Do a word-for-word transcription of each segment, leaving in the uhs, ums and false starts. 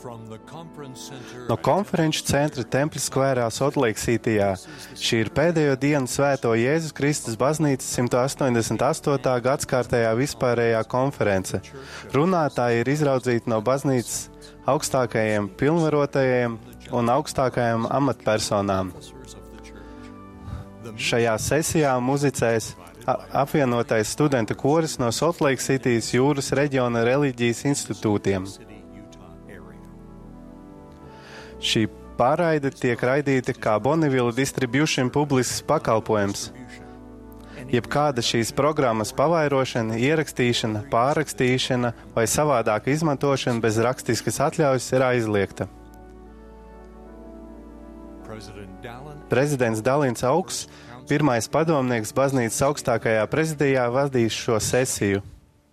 No konferenču centra Tempļa skvērā Sotlejksītijā šī ir pēdējo dienu Svēto Jēzus Kristus baznīcas simt astoņdesmit astotā gadskārtējā vispārējā konference. Runātāji ir izraudzīti no baznīcas augstākajiem pilnvarotajiem un augstākajām amatpersonām. Šajā sesijā muzicēs apvienotais studentu koris no Sotlejksītijas jūras reģiona reliģijas institūtiem. Šī pārraide tiek raidīta kā Bonneville Distribution publisks pakalpojums. Jebkāda šīs programmas pavairošana, ierakstīšana, pārrakstīšana vai savādāka izmantošana bez rakstiskas atļaujas ir aizliegta. Prezidents Dalins Augsts, pirmais padomnieks baznīcas augstākajā prezidijā, vadīs šo sesiju.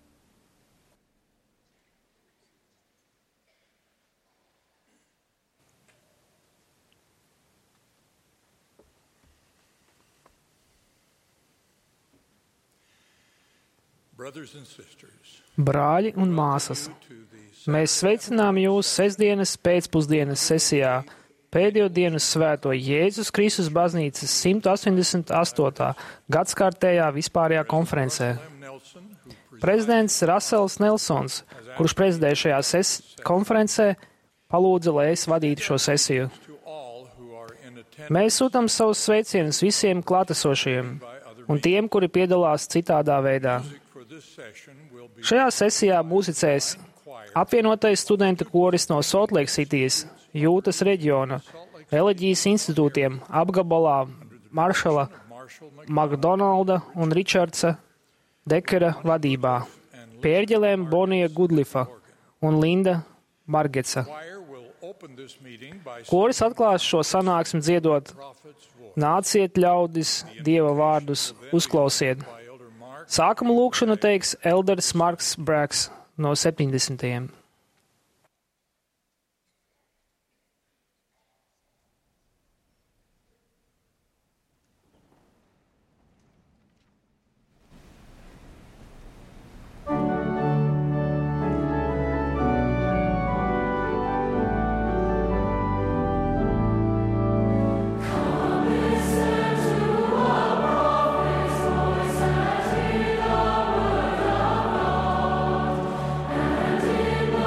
Brāļi un māsas, mēs sveicinām jūs sestdienas pēcpusdienas sesijā, pēdējo dienu Svēto Jēzus Kristus baznīcas simt astoņdesmit astotā gadskārtējā vispārējā konferencē. Prezidents Rasels Nelsons, kurš prezidē šajā ses- konferencē, palūdza, lai es vadītu šo sesiju. Mēs sūtam savus sveicienus visiem klātesošajiem un tiem, kuri piedalās citādā veidā. Šajā sesijā muzicēs apvienotais studentu koris no Sotlejksītijas, Jūtas reģiona, reliģijas institūtiem apgabalā Maršala, Makdonalda un Ričardsa Dekera vadībā, pērģelēm Bonija Gudlifa un Linda Margetsa. Koris atklās šo sanāksmi dziedot: Nāciet, ļaudis, Dieva vārdus, uzklausiet. Sākuma lūkšanu teiks Elders Marks Braks no septiņdesmitajiem. In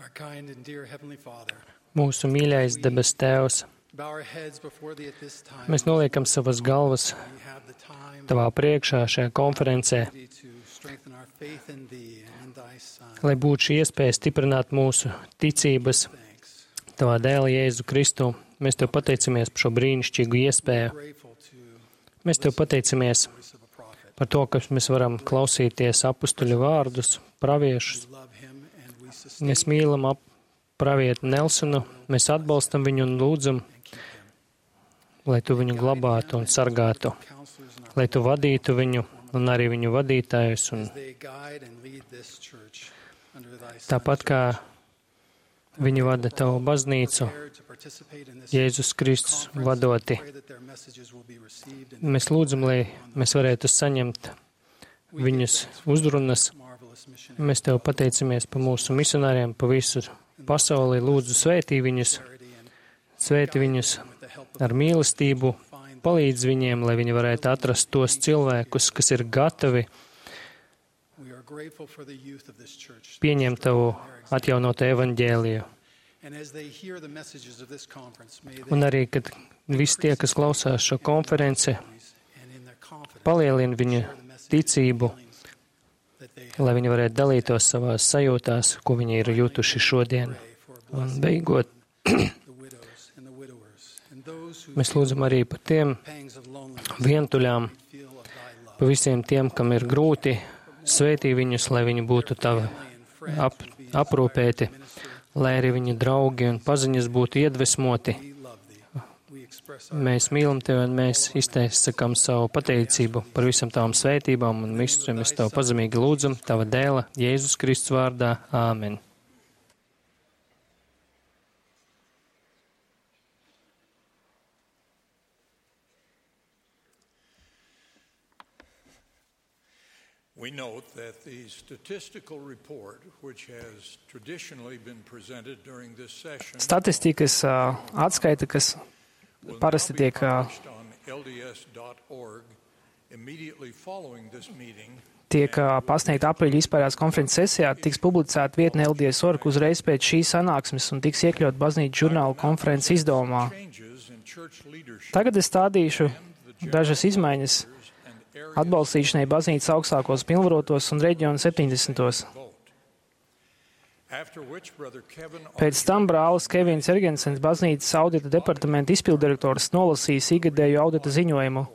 Our kind and dear Heavenly Father, Mūsu mīļais debes Tēvs, bow our heads before Thee at this time. mēs noliekam savas galvas We have the time Tavā priekšā šajā konferencē, to strengthen our faith in Thee and in Thy Son. lai būtu šī iespēja stiprināt mūsu ticības Thanks. Tavā dēlā Jēzu Kristu. Mēs Tev pateicamies par šo brīnišķīgu iespēju. Grateful to Mēs Tev pateicamies the voice of a prophet. par to, ka mēs varam klausīties apustuļu vārdus, praviešus. We love him and we sustain Mēs mīlam ap pravietu Nelsonu, mēs atbalstam viņu un lūdzam, lai Tu viņu glabātu un sargātu, counselors in our lai Tu vadītu viņu un arī viņu vadītājus. Un as they guide and lead this church under Thy Son's tāpat kā viņi vada Tavu baznīcu, care to participate in this Jēzus Kristus vadoti, pray that their messages will be received and mēs lūdzam, lai mēs varētu saņemt viņus uzrunas. marvelous mission Mēs Tev pateicamies par mūsu misionāriem, pa visu pasauli. Lūdzu, svētī viņus, and svētī viņus with the help of ar mīlestību, palīdz viņiem, lai viņi varētu atrast tos cilvēkus, kas ir gatavi we are grateful for the youth of this church. pieņemt Tavu atjaunotu evaņģēliju. And as they hear the messages of this conference, may they Un arī, kad visi tie, kas klausās šo konferenci, and in their confidence palielina viņu share the message ticību, that they lai viņi varētu dalītos savās sajūtās, ko viņi ir jutuši šodien. pray for Un beigot, the widows and the widowers and those who mēs lūdzam arī par tiem pangs of loneliness vientuļām, feel of Thy love. par visiem tiem, kam ir grūti, svētī viņus, lai viņi būtu Tavi ap, aprūpēti, lai arī viņu draugi un paziņas būtu iedvesmoti. We love Thee. We express our Mēs mīlam Tevi un mēs izteicam savu pateicību par visam Tavām svētībām un visu, mēs Tev pazemīgi lūdzam Tava dēla Jēzus Kristus vārdā. Āmen. We note that the statistical report, which has traditionally been presented during this session, Statistikas ā, atskaita, kas will parasti now be tiek ā, published on L D S dot org immediately following this meeting. tiek ā, pasniegta aprīļa izpārējās konferences sesijā, tiks publicēta vietne L D S dot org uzreiz pēc šīs sanāksmes un tiks iekļaut baznīcas žurnāla konferences izdevumā. Changes in church leadership Tagad es stādīšu dažas izmaiņas and areas atbalstīšanai baznīcas augstākos pilnvarotos un reģionu septiņdesmitos. vote. After which Brother Kevin Pēc tam brālis Kevins Ergensens, baznīcas audita departamenta izpildirektors, nolasīs ikgadēju audita ziņojumu.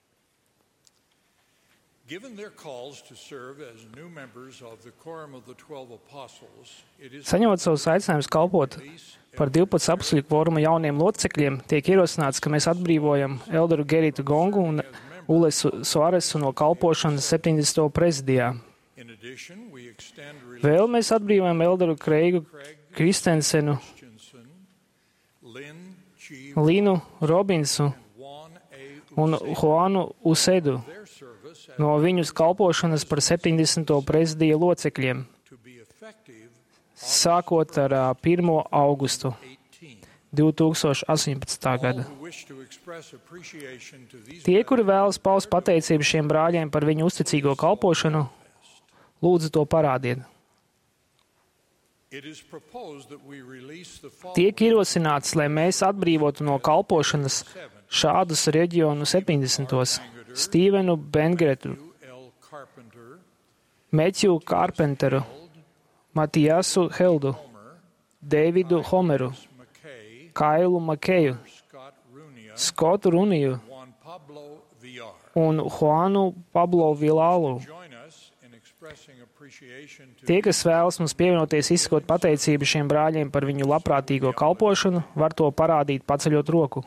Given their calls to serve as new members of the Quorum of the Twelve Apostles, it is Saņemot savus aicinājumus kalpot par divpadsmit apstuļu kvoruma jauniem locekļiem, tiek ierosināts, ka mēs atbrīvojam Elderu Gerītu Gongu un Ulesu Soaresu no kalpošanas septiņdesmito prezidijā. in addition, we extend Vēl mēs atbrīvojam Elderu Kreigu Kristensenu, Christensen, Lynn G. Linu Robinsu Juan A. un Juanu Usedu their service as no viņu kalpošanas par septiņdesmito prezidija locekļiem, to be effective sākot ar ā, pirmo augustu eighteen. divi tūkstoši astoņpadsmitā All gada. who wish to express appreciation to these Tie, kuri vēlas paust pateicību šiem brāļiem par viņu uzticīgo kalpošanu, lūdzu to parādiet. it is proposed that we release the Tiek following ierosināts, lai mēs atbrīvotu no kalpošanas šādus reģionu septiņdesmitos - Stīvenu Bengretu, U L. Carpenter, Meķu Karpenteru, Matijasu Heldu, Homer, Deividu Homeru, McKay, Kailu Makeju, Scott Runia, Skotu Runiju Juan Pablo Villar. un Juanu Pablo Vilālu. Join us in expressing appreciation to Tie, kas vēlas mums pievienoties, izsakot pateicību šiem brāļiem par viņu labprātīgo kalpošanu, var to parādīt, paceļot roku.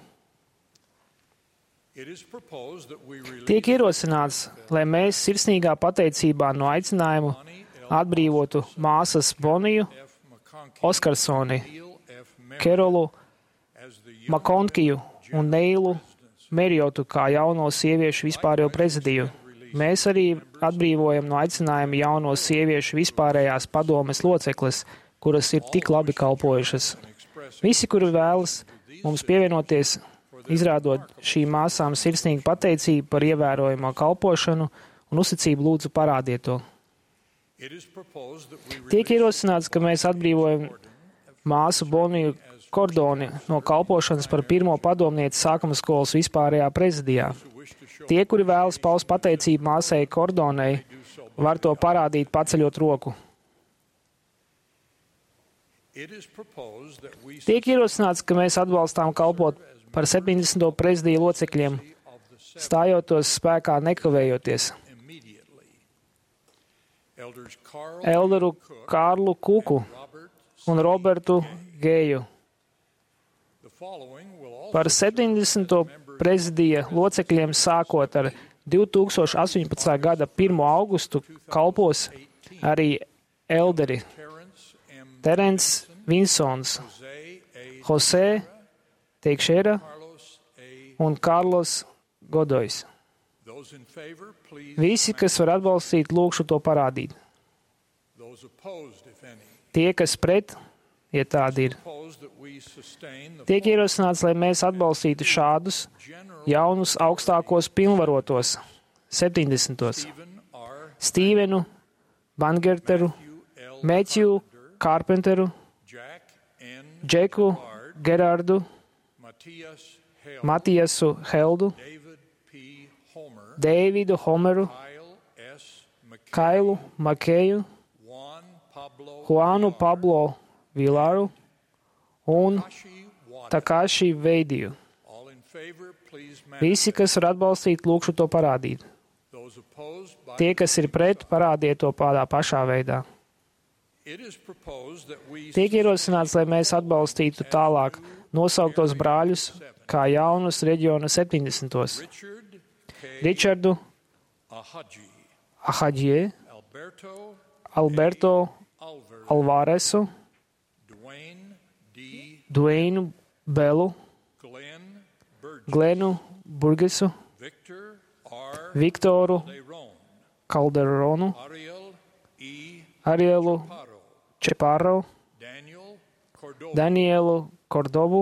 It is proposed that we release Tiek ierosināts, lai mēs sirsnīgā pateicībā no aicinājumu Bonnie L. atbrīvotu māsas Boniju, F. McConkey, Oskarsoni, Neil F. Merritt Kerolu, as the young Makonkiju un Neilu Merjotu kā jauno sieviešu vispārējo prezidiju. Mēs arī atbrīvojam no aicinājuma jauno sieviešu vispārējās padomes locekles, kuras ir tik labi kalpojušas. Visi, kuri vēlas mums pievienoties, izrādot šīm māsām sirsnīgu pateicību par ievērojamo kalpošanu un uzticību, lūdzu parādiet to. It is proposed that we Tiek release ierosināts, ka mēs atbrīvojam māsu Boniju Kordoni no kalpošanas par pirmo padomnieci sākuma skolas vispārējā prezidijā. Tie, kuri vēlas paust pateicību māsai Kordonei, var to parādīt paceļot roku. Tiek ierosināts, ka mēs atbalstām kalpot par septiņdesmito prezidiju locekļiem, stājotos spēkā nekavējoties. Elderu Kārlu Kuku un Robertu Geju. Par septiņdesmito prezidija locekļiem sākot ar divi tūkstoši astoņpadsmitā gada pirmo augustu kalpos arī elderi Terence Vinsons, Jose Teikšera un Karlos Godojs. Visi, kas var atbalstīt, lūkšu to parādīt. Tie, kas pret, ja tādi ir. Tiek ierosināts, lai mēs atbalstītu šādus jaunus augstākos pilnvarotos, septiņdesmitos. Stīvenu, Bangerteru, Mēķiju, Kārpenteru, Džeku, Gerardu, Matiasu Heldu, Deividu Homeru, Kailu Makeju, Juanu Pablo Vilaru un Takashi Veidiju. Visi, kas var atbalstīt, lūkšu to parādīt. Tie, kas ir pret, parādiet to tādā pašā veidā. Tiek ierosināts, lai mēs atbalstītu tālāk nosauktos brāļus kā jaunus reģiona septiņdesmitos. Ričardu Ahadžie, Alberto Alvaresu, Dueinu Belu, Glenu Burgesu, Viktoru Calderonu, Arielu Čeparo, Danielu Kordobu,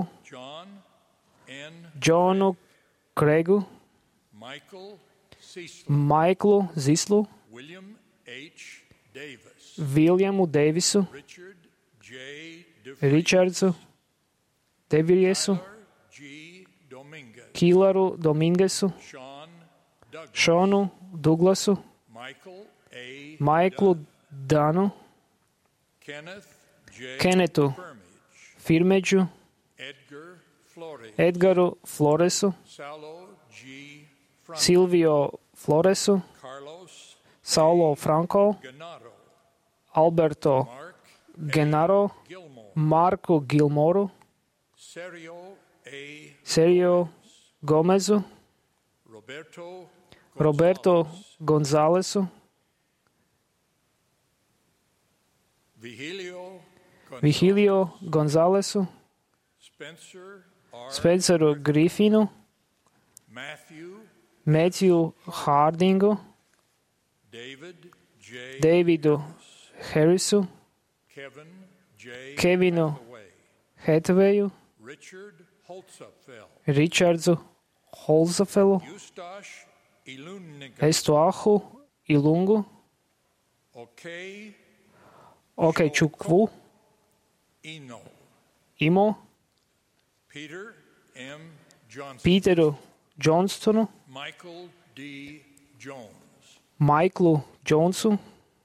Džonu Kregu, Maiklu Zislu, Viljamu Deivisu, Ričardsu Deviriesu, Kilaru Domingesu, Šonu Duglasu, Maiklu Danu, Kenetu Firmedžu, Edgaru Floresu, Silvio Floresu, Saulo Franco, Alberto Genaro, Marku Gilmoru, Sergio Gomezu, Roberto Gonzalesu, Vigilio Gonzalesu, Spenceru Griffinu, Matthew Hardingu, Davidu Harrisu, Kevinu Hetveju, Richardsu Holzafelu, Estuahu Ilungu, Okečukvu, Imo, Pīteru Johnstonu, Maiklu Jonesu,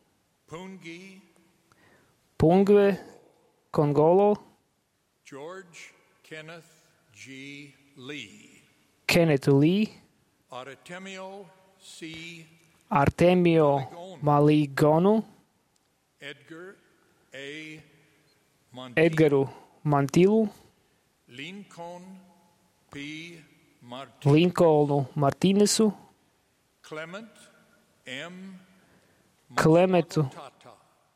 Pungve Kongolo, George Kenneth G. Lee, Kenneth Lee, Artemio C. Artemio Maligonu, Edgar A. Montiel, Edgaru Mantilu, Lincoln P. Martin, Lincolnu Martīnesu, Clement M. Klemetu Tata,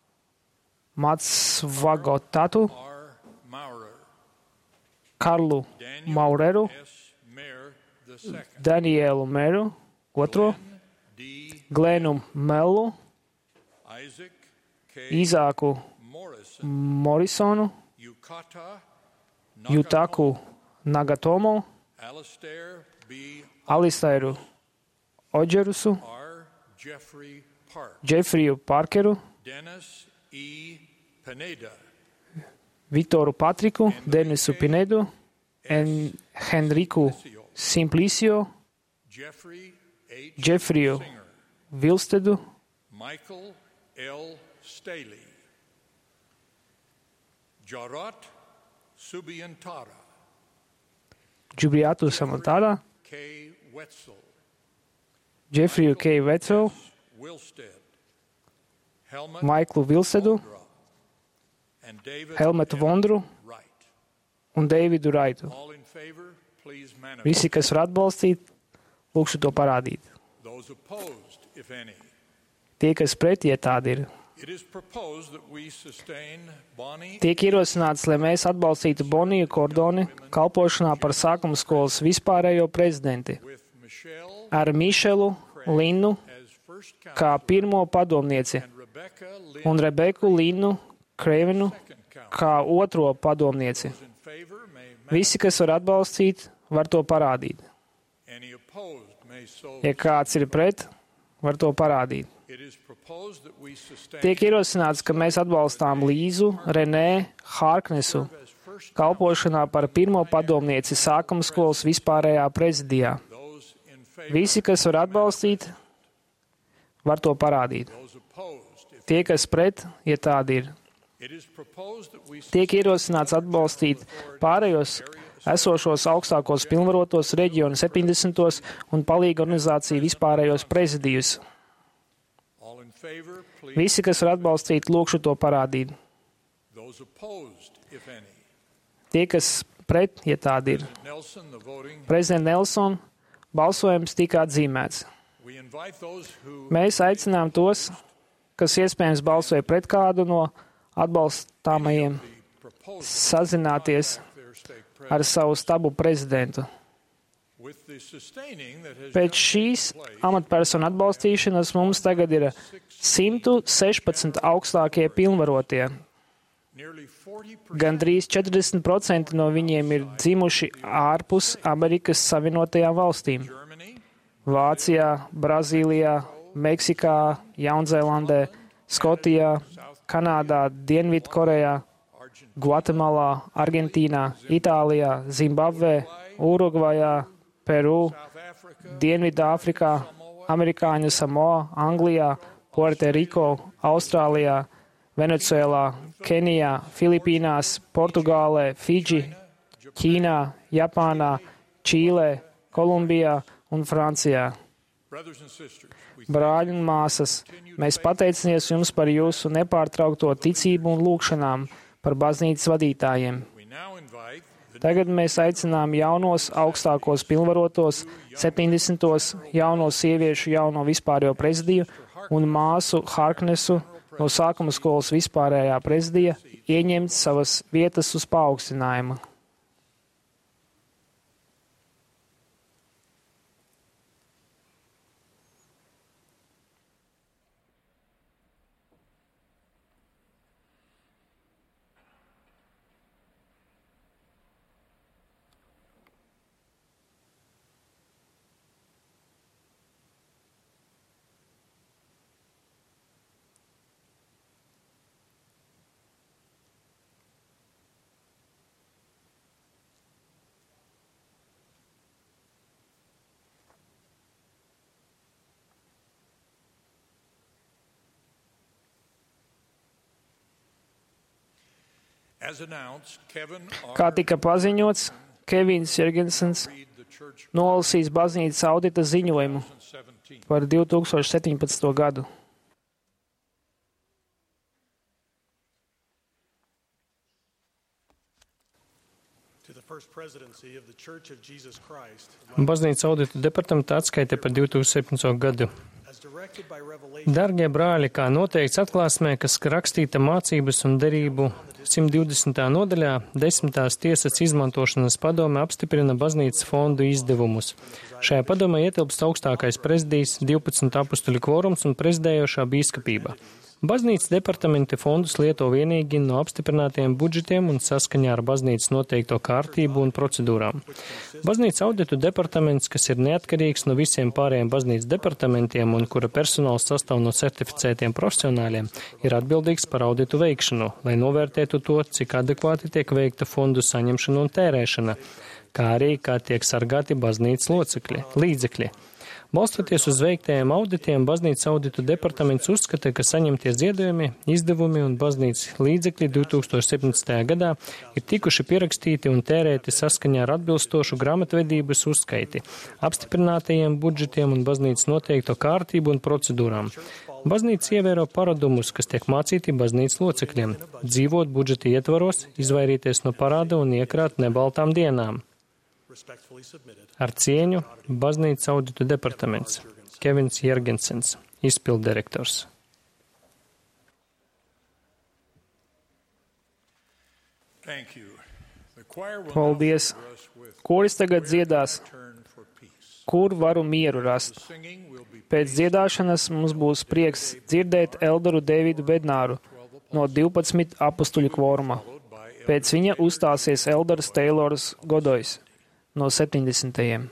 Matsvagotatu, R. Maurer, Karlu Daniel Maureru, S. Mayer the second, Danielu Meru, otro, D. Glenu Melu, Isaac K. Īzāku Morrison, Morisonu, Yukata Jutaku Nagatomo, Alistair B. Alistairu Odžerusu, R. Jeffrey Park, Džefriju Parkeru, Dennis E. Pineda, Vitoru Patriku, Denisu Pinedu, en Henriku Simplicio, Jeffrey H. Džefriju Singer, Vilstedu, Michael L. Staley, Jarot Subiantara, Džubriatu Samantara, K. Wetzel, Džefriju K. Vecelu, Wilstead, Helmut Maiklu Vilstedu, Vondra, and David Helmetu Vondru Wright. un Deividu Raitu. All in favor, please manifest. Visi, kas var atbalstīt, lūkšu to parādīt. Those opposed, if any. Tie, kas pret, ja tādi ir. It is proposed that we sustain Bonnie Tiek ierosināts, lai mēs atbalstītu Boniju Kordoni kalpošanā par sākuma skolas vispārējo prezidenti with Michelle ar Mišelu Linnu as first kā counselor pirmo padomnieci and Rebecca Lynn un Rebeku Linnu Kreivinu second counselor. kā otro padomnieci. Those in favor may Visi, kas var atbalstīt, var to parādīt. any opposed may so. Ja kāds ir pret, var to parādīt. It is proposed that we sustain Tiek ierosināts, ka mēs atbalstām Līzu Renē Hārknesu as first kalpošanā par pirmo padomnieci sākuma skolas vispārējā prezidijā. those in favor. Visi, kas var atbalstīt, var to parādīt. Those opposed. If Tie, kas pret, ja tādi ir. it is proposed that we Tiek ierosināts atbalstīt pārējos esošos augstākos pilnvarotos reģionu septiņdesmitos un palīga organizāciju vispārējos prezidijus. all in favor, please. Visi, kas var atbalstīt, lūkšu to parādīt. Those opposed, if any. Tie, kas pret, ja tādi ir. Nelson, the voting. Prezident Nelson, balsojums tika atzīmēts. We invite those who Mēs aicinām tos, kas iespējams balsoja pret kādu no atbalstāmajiem, propose sazināties their stake ar savu stabu prezidentu. with the sustaining that has Pēc just šīs taken place. amatpersonu atbalstīšanas mums tagad ir simt sešpadsmit augstākie pilnvarotie. Nearly forty percent Gandrīz četrdesmit procenti no viņiem ir dzimuši ārpus Amerikas Savienotajām valstīm. Germany, Vācijā, Brazīlijā, Meksikā, Jaunzēlandē, Skotijā, Kanādā, Dienvidkorejā, Argentina, Gvatemalā, Argentīnā, Itālijā, Zimbabvē, Urugvajā, Peru, South Africa, Dienvidāfrikā, Amerikāņu Samoa, Anglijā, Puertoriko, Austrālijā, Venecuēlā, Kenijā, Filipīnās, Portugālē, Fidži, Ķīnā, Japānā, Čīlē, Kolumbijā un Francijā. brothers and sisters, we Brāļi un māsas, mēs pateicamies jums par jūsu nepārtraukto ticību un lūgšanām par baznīcas vadītājiem. we now invite the Tagad mēs aicinām jaunos augstākos pilnvarotos, septiņdesmitos jauno sieviešu jauno vispārējo prezidiju un māsu Harknesu no sākuma skolas vispārējā prezidija ieņemt savas vietas uz paaugstinājumu. as announced, Kevin Kā R. tika paziņots, Kevins Jergensens read the church nolasīs baznīcas audita ziņojumu seventeen. par divi tūkstoši septiņpadsmito gadu. To the First Presidency of the Church of Jesus Christ, Baznīcas audita departamenta atskaite par divi tūkstoši septiņpadsmito gadu. as directed by revelation, Dargie brāļi, kā noteikts atklāsmē, kas rakstīta mācības un derību simt divdesmitā nodaļā, desmitās tiesas izmantošanas padome apstiprina baznīcas fondu izdevumus. Šajā padomē ietilpst augstākais prezidijs, divpadsmit apustuļu kvorums un prezidējošā bīskapība. Baznīcas departamenti fondus lieto vienīgi no apstiprinātiem budžetiem un saskaņā ar baznīcas noteikto kārtību un procedūrām. Baznīcas auditu departaments, kas ir neatkarīgs no visiem pārējiem baznīcas departamentiem un kura personāls sastāv no certificētiem profesionāļiem, ir atbildīgs par auditu veikšanu, lai novērtētu to, cik adekvāti tiek veikta fondu saņemšana un tērēšana, kā arī kā tiek sargāti baznīcas locekļi, līdzekļi. Balstoties uz veiktajiem auditiem, baznīcas auditu departaments uzskata, ka saņemtie ziedojumi, izdevumi un baznīcas līdzekļi divs tūkstoši septiņdesmitajā gadā ir tikuši pierakstīti un tērēti saskaņā ar atbilstošu grāmatvedības uzskaiti, apstiprinātajiem budžetiem un baznīcas noteikto kārtību un procedūrām. Baznīca ievēro paradumus, kas tiek mācīti baznīcas locekļiem, dzīvot budžeta ietvaros, izvairīties no parāda un iekrāt nebaltām dienām. Ar cieņu baznīcas auditu departaments Kevins Jergensens, izpilddirektors. Paldies! Koris tagad dziedās, kur varu mieru rast. Pēc dziedāšanas mums būs prieks dzirdēt elderu Deividu Bednāru no divpadsmit apustuļu kvoruma. Pēc viņa uzstāsies elders Teilors Godojs no septiņdesmitajiem.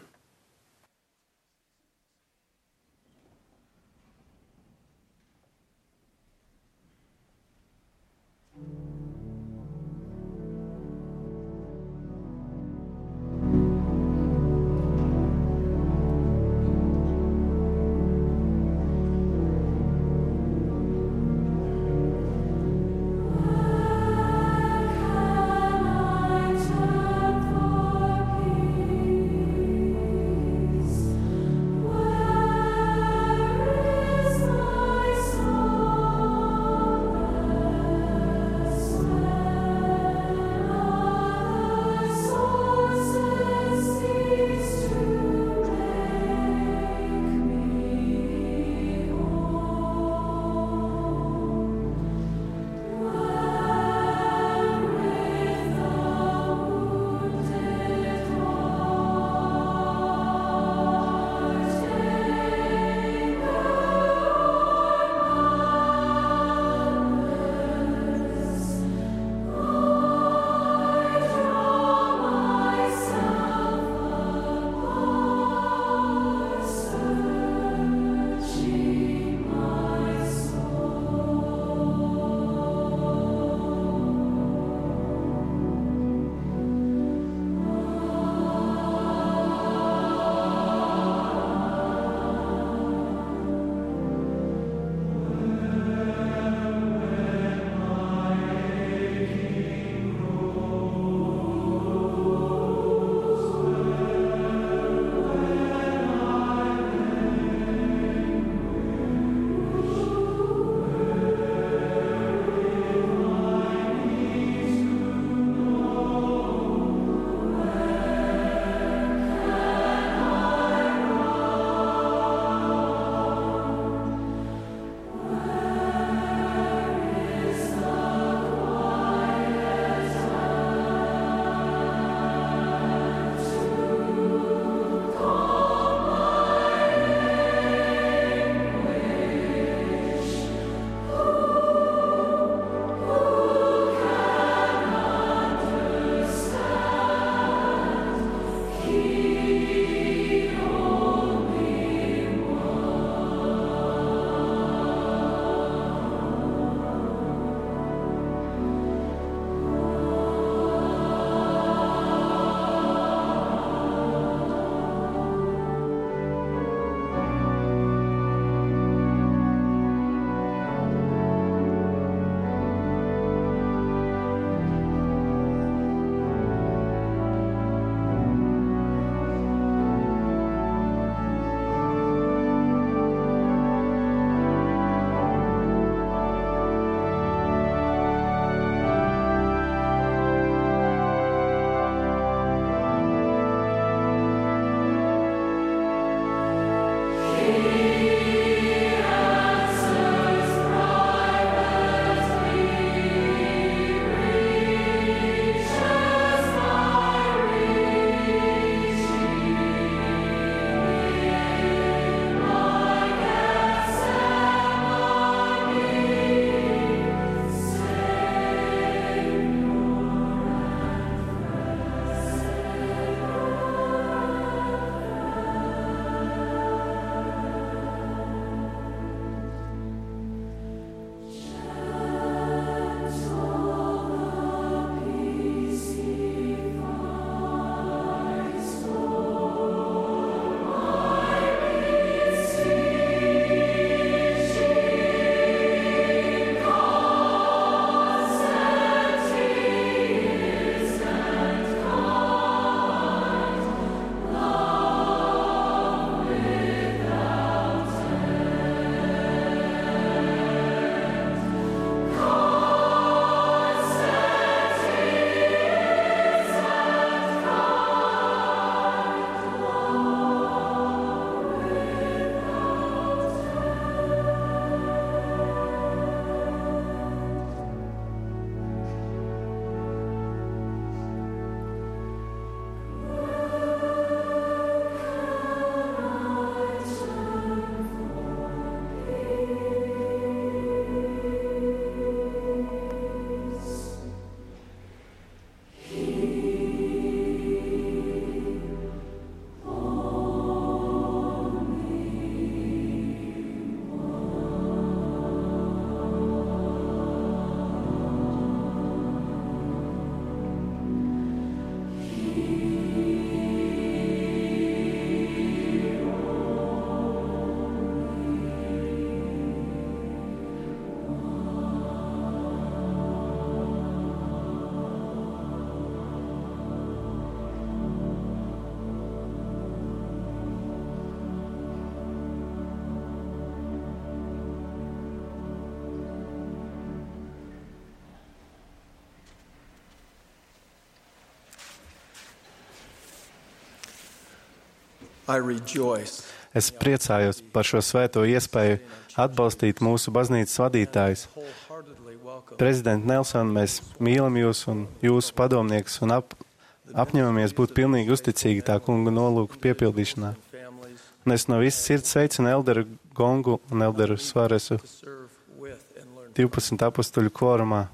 I rejoice. Es priecājos par šo svēto iespēju atbalstīt mūsu baznīcas vadītājus. Wholeheartedly welcome Prezident Nelson, mēs mīlam jūs un jūsu padomniekus un ap, apņemamies būt pilnīgi uzticīgi tā kunga nolūku piepildīšanā. families Un es no visas sirds sveicinu Elderu Gongu un Elderu Svaresu to serve with and learn. divpadsmit apustuļu kvorumā.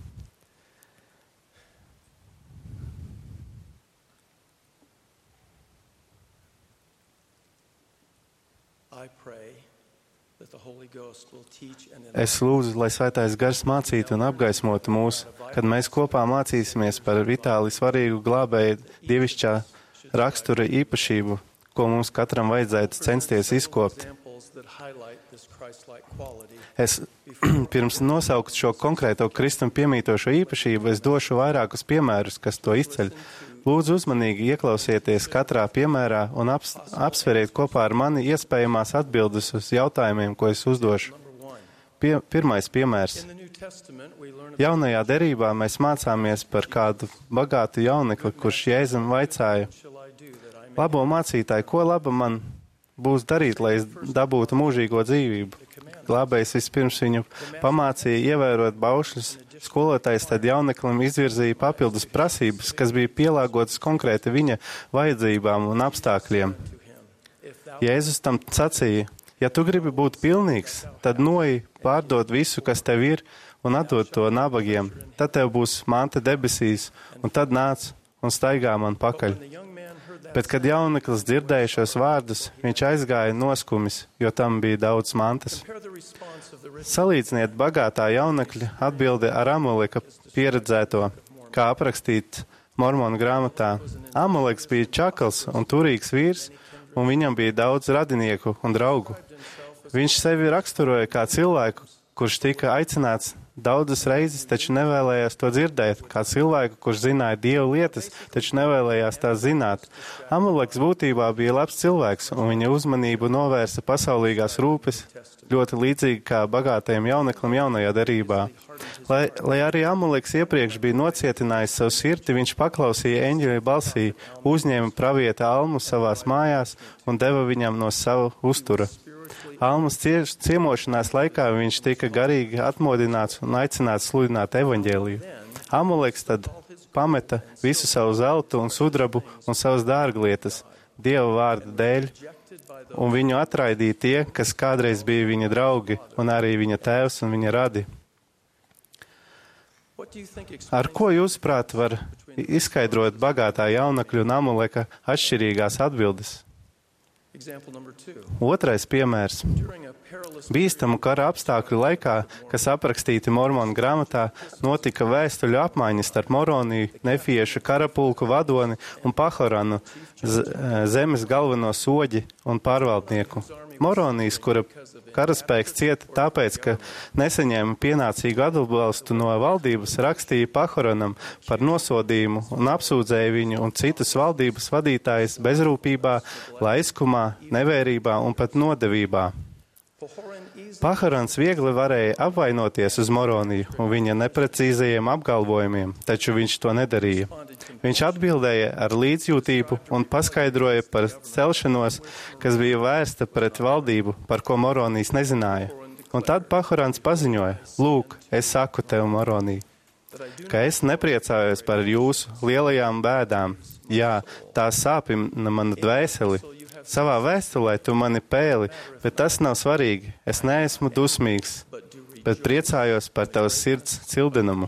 I pray that the Holy Ghost will teach and Es lūdzu, lai svētais gars mācītu un apgaismotu mūs, kad mēs kopā mācīsimies par vitāli svarīgu glābēju dievišķā rakstura īpašību, ko mums katram vajadzētu censties izkopt. examples that highlight this Christ-like quality. Es pirms nosaukt šo konkrēto kristam piemītošo īpašību, es došu vairākus piemērus, kas to izceļ. Lūdzu uzmanīgi ieklausieties katrā piemērā un aps, apsveriet kopā ar mani iespējamās atbildes uz jautājumiem, ko es uzdošu. Number one, Pie, pirmais piemērs. in the New Testament, we learn about Jaunajā derībā mēs mācāmies par kādu bagātu jaunekli, kurš Jēzum vaicāja: what shall I do that I may Labo mācītāji, ko laba man būs darīt, lai es dabūtu mūžīgo dzīvību? Glābējs vispirms viņu pamācīja ievērot baušļus. Skolotājs tad jauneklim izvirzīja papildus prasības, kas bija pielāgotas konkrēti viņa vajadzībām un apstākļiem. to him? If thou Jēzus tam sacīja: Ja tu gribi būt pilnīgs, tad noej, pārdod visu, kas tev ir, un atdod to nabagiem. Tad tev būs manta debesīs, un tad nāc un staigā man pakaļ. when the young man heard that, Bet, kad jauneklis dzirdēja šos vārdus, viņš aizgāja noskumis, jo tam bija daudz mantas. compare the response of the rich Salīdziniet bagātā jaunekļa atbildi ar Amuleka pieredzēto, kā aprakstīt Mormonu grāmatā. Amuleks bija čakals un turīgs vīrs, un viņam bija daudz radinieku un draugu. Viņš sevi raksturoja kā cilvēku, kurš tika aicināts daudzas reizes, taču nevēlējās to dzirdēt, kā cilvēku, kurš zināja Dievu lietas, taču nevēlējās tās zināt. Amuleks būtībā bija labs cilvēks, un viņa uzmanību novērsa pasaulīgās rūpes, ļoti līdzīgi kā bagātajam jauneklim jaunajā derībā. Lai, lai arī Amuleks iepriekš bija nocietinājis savu sirdi, viņš paklausīja eņģeļa balsī, uzņēma pravieta almu savās mājās un deva viņam no sava uztura. Almas cieš, ciemošanās laikā viņš tika garīgi atmodināts un aicināts sludināt evaņģēliju. Amuleks tad pameta visu savu zeltu un sudrabu un savas dārglietas Dieva vārda dēļ, un viņu atraidīja tie, kas kādreiz bija viņa draugi, un arī viņa tēvs un viņa radi. what do you think explains Ar ko jūsuprāt var izskaidrot bagātā jaunekļa un Amuleka atšķirīgās atbildes? example number two? Otrais piemērs. During a perilous Bīstamu kara apstākļu laikā, kas aprakstīti Mormonu grāmatā, notika vēstuļu apmaiņas starp Moroniju, Nefiešu karapulku vadoni un Pahoranu, z- zemes galveno soģi un pārvaldnieku. Moronijas, kura karaspēks cieta tāpēc, ka nesaņēma pienācīgu atbalstu no valdības, rakstīja Pahoranam par nosodījumu un apsūdzēja viņu un citus valdības vadītājus bezrūpībā, laiskumā, nevērībā un pat nodevībā. Pahoran easily Paharans viegli varēja apvainoties uz Moroniju un viņa neprecīzajiem apgalvojumiem, taču viņš to nedarīja. Viņš atbildēja ar līdzjūtību un paskaidroja par celšanos, kas bija vērsta pret valdību, par ko Moronijs nezināja. Un tad Paharans paziņoja: Lūk, es saku tev, Moronija, ka es nepriecājos par jūsu lielajām bēdām. Jā, tā sāpina mana dvēseli. Savā vēstulē tu mani pēli, bet tas nav svarīgi. Es neesmu dusmīgs, bet priecājos par tavas sirds cildenumu.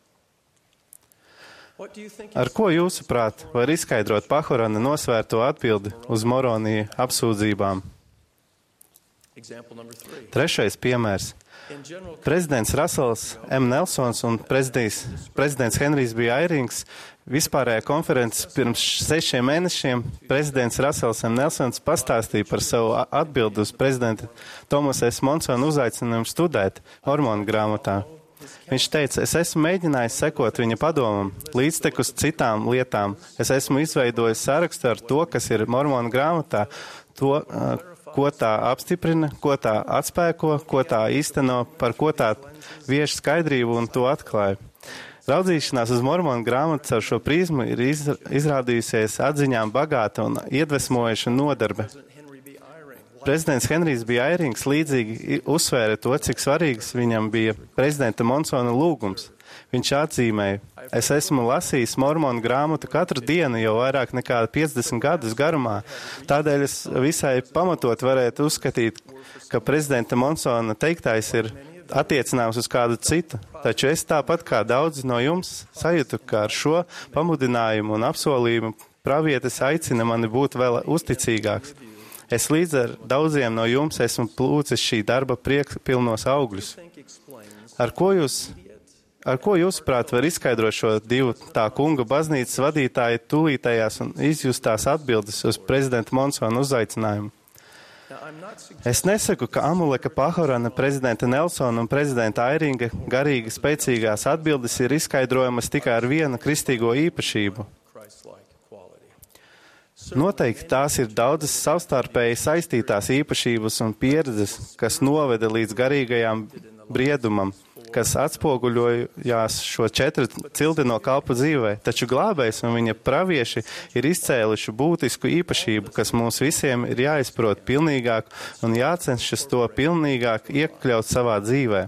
what do you think Ar ko jūsuprāt var izskaidrot Pahorana nosvērto atbildi uz Moroniju apsūdzībām? example number three? Trešais piemērs. In general Prezidents Rasels M. Nelsons un prezidents, prezidents Henrijs B. Airings vispārējā konferences pirms sešiem mēnešiem prezidents Rasels M. Nelsons pastāstīja par savu a- atbildi uz prezidenta Tomasa S. Monsona uzaicinājumu studēt Mormonu grāmatā. Viņš teica: es esmu mēģinājis sekot viņa padomam, līdztekus citām lietām. Es esmu izveidojis sarakstu ar to, kas ir Mormonu grāmatā, to, uh, ko tā apstiprina, ko tā atspēko, ko tā īsteno, par ko tā vieš skaidrību un to atklāja. Raudzīšanās uz Mormonu grāmatu caur šo prizmu ir izrādījusies atziņām bagāta un iedvesmojoša nodarbe. Prezidents Henrijs B. Airings līdzīgi uzsvēra to, cik svarīgs viņam bija prezidenta Monsona lūgums. Viņš atzīmēja, es esmu lasījis Mormonu grāmatu katru dienu jau vairāk nekā piecdesmit gadus garumā, tādēļ es visai pamatot varētu uzskatīt, ka prezidenta Monsona teiktais ir attiecināms uz kādu citu, taču es tāpat kā daudzi no jums sajūtu, ka ar šo pamudinājumu un apsolījumu pravietis aicina mani būt vēl uzticīgāks. Es līdz ar daudziem no jums esmu plūcis šī darba priekspilnos augļus. Ar ko jūs, ar ko jūsuprāt var izskaidrot šo divu tā kunga baznīcas vadītāju tūlītējās un izjustās atbildes uz prezidenta Monsona uzaicinājumu? Es nesaku, ka Amuleka Pahorana, prezidenta Nelsona un prezidenta Airinga garīgi spēcīgās atbildes ir izskaidrojamas tikai ar vienu kristīgo īpašību. Noteikti tās ir daudzas savstarpēji saistītās īpašības un pieredzes, kas noveda līdz garīgajām briedumam, kas atspoguļojās šo četru cildeno kalpu dzīvē, taču glābējs un viņa pravieši ir izcēluši būtisku īpašību, kas mums visiem ir jāizprot pilnīgāk un jācenšas to pilnīgāk iekļaut savā dzīvē.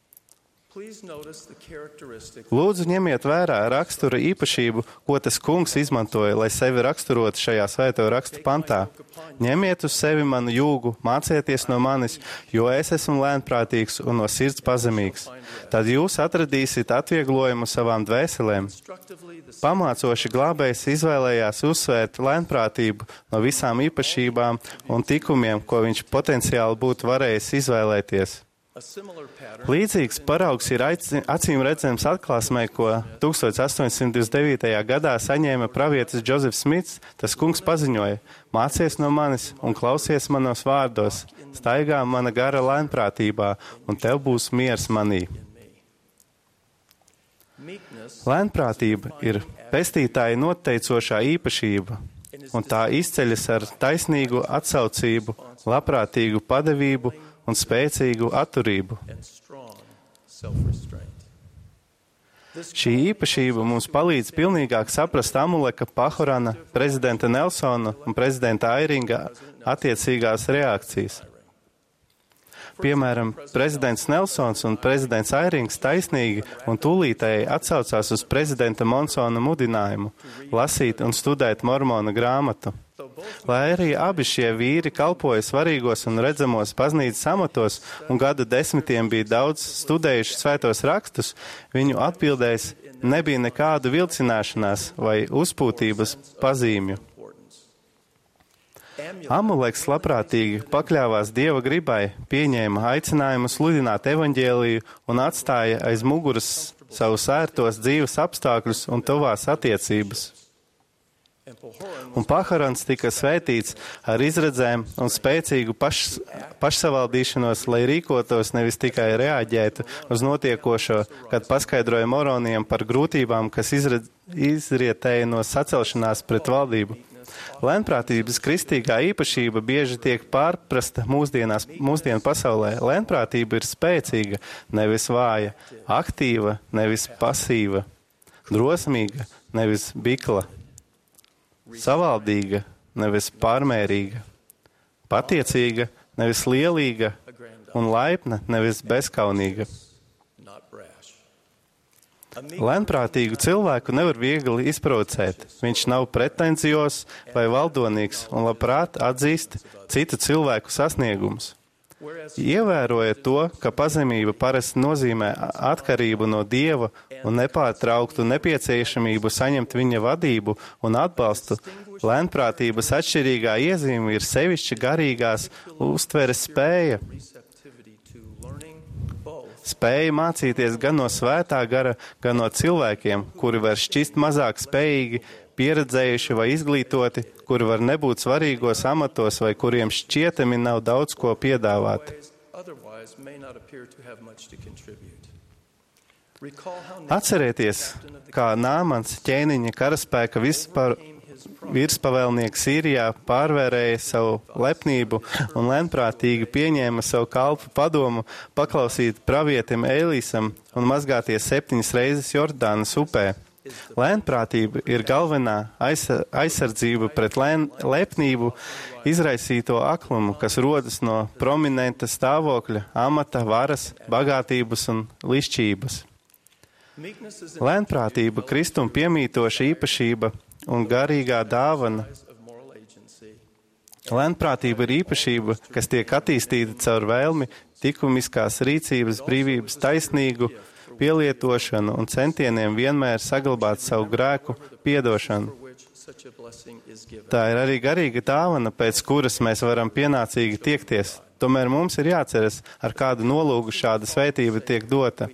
Lūdzu, ņemiet vērā rakstura īpašību, ko tas kungs izmantoja, lai sevi raksturotu šajā svēto rakstu pantā. Ņemiet uz sevi manu jūgu, mācieties no manis, jo es esmu lēnprātīgs un no sirds pazemīgs. Tad jūs atradīsiet atvieglojumu savām dvēselēm. Pamācoši glābējs izvēlējās uzsvērt lēnprātību no visām īpašībām un tikumiem, ko viņš potenciāli būtu varējis izvēlēties. Līdzīgs paraugs ir acīm redzams atklāsmē, ko tūkstoš astoņsimt divdesmit devītajā gadā saņēma pravietis Džozefs Smits. Tas kungs paziņoja, mācies no manis un klausies manos vārdos, staigā mana gara lēnprātībā, un tev būs miers manī. Lēnprātība ir pestītāja noteicošā īpašība, un tā izceļas ar taisnīgu atsaucību, labprātīgu padevību un spēcīgu atturību. Šī īpašība mums palīdz pilnīgāk saprast Amuleka Pahorana, prezidenta Nelsona un prezidenta Airinga attiecīgās reakcijas. Piemēram, prezidents Nelsons un prezidents Airings taisnīgi un tūlītēji atsaucās uz prezidenta Monsona mudinājumu lasīt un studēt Mormona grāmatu. Lai arī abi šie vīri kalpoja svarīgos un redzamos baznīcas amatos un gadu desmitiem bija daudz studējuši svētos rakstus, viņu atbildēs nebija nekādu vilcināšanās vai uzpūtības pazīmju. Amuleks labprātīgi pakļāvās Dieva gribai, pieņēma aicinājumu sludināt evaņģēliju un atstāja aiz muguras savus ērtos dzīves apstākļus un tuvās attiecības. Un Pahorans tika svētīts ar izredzēm un spēcīgu paš, pašsavaldīšanos, lai rīkotos nevis tikai reaģētu uz notiekošo, kad paskaidroja moroniem par grūtībām, kas izredz, izrietēja no sacelšanās pret valdību. Lēnprātības kristīgā īpašība bieži tiek pārprasta mūsdienās, mūsdienu pasaulē. Lēnprātība ir spēcīga, nevis vāja, aktīva, nevis pasīva, drosmīga, nevis bikla, savaldīga, nevis pārmērīga, patiecīga, nevis lielīga un laipna, nevis bezkaunīga. Lēnprātīgu cilvēku nevar viegli izprovocēt. Viņš nav pretenciozs vai valdonīgs un labprāt atzīst citu cilvēku sasniegumus. Ievērojot to, ka pazemība parasti nozīmē atkarību no Dieva un nepārtrauktu nepieciešamību saņemt viņa vadību un atbalstu, lēnprātības atšķirīgā iezīme ir sevišķi garīgās uztveres spēja. Spēja mācīties gan no svētā gara, gan no cilvēkiem, kuri var šķist mazāk spējīgi, pieredzējuši vai izglītoti, kuri var nebūt svarīgos amatos vai kuriem šķietami nav daudz ko piedāvāt. Atcerieties, kā Nāmans ķēniņa karaspēka vispār virspavēlnieks Sīrijā pārvērēja savu lepnību un lēnprātīgi pieņēma savu kalpu padomu paklausīt pravietim Ēlīsam un mazgāties septiņas reizes Jordānas upē. Lēnprātība ir galvenā aizsardzība pret lēn, lepnību izraisīto aklumu, kas rodas no prominenta stāvokļa, amata, varas, bagātības un lišķības. Lēnprātība, Kristum piemītoša īpašība un garīgā dāvana. Lēnprātība ir īpašība, kas tiek attīstīta caur vēlmi, likumiskās rīcības, brīvības, taisnīgu pielietošanu un centieniem vienmēr saglabāt savu grēku piedošanu. Tā ir arī garīga dāvana, pēc kuras mēs varam pienācīgi tiekties. Tomēr mums ir jāceras, ar kādu nolūgu šāda svētība tiek dota.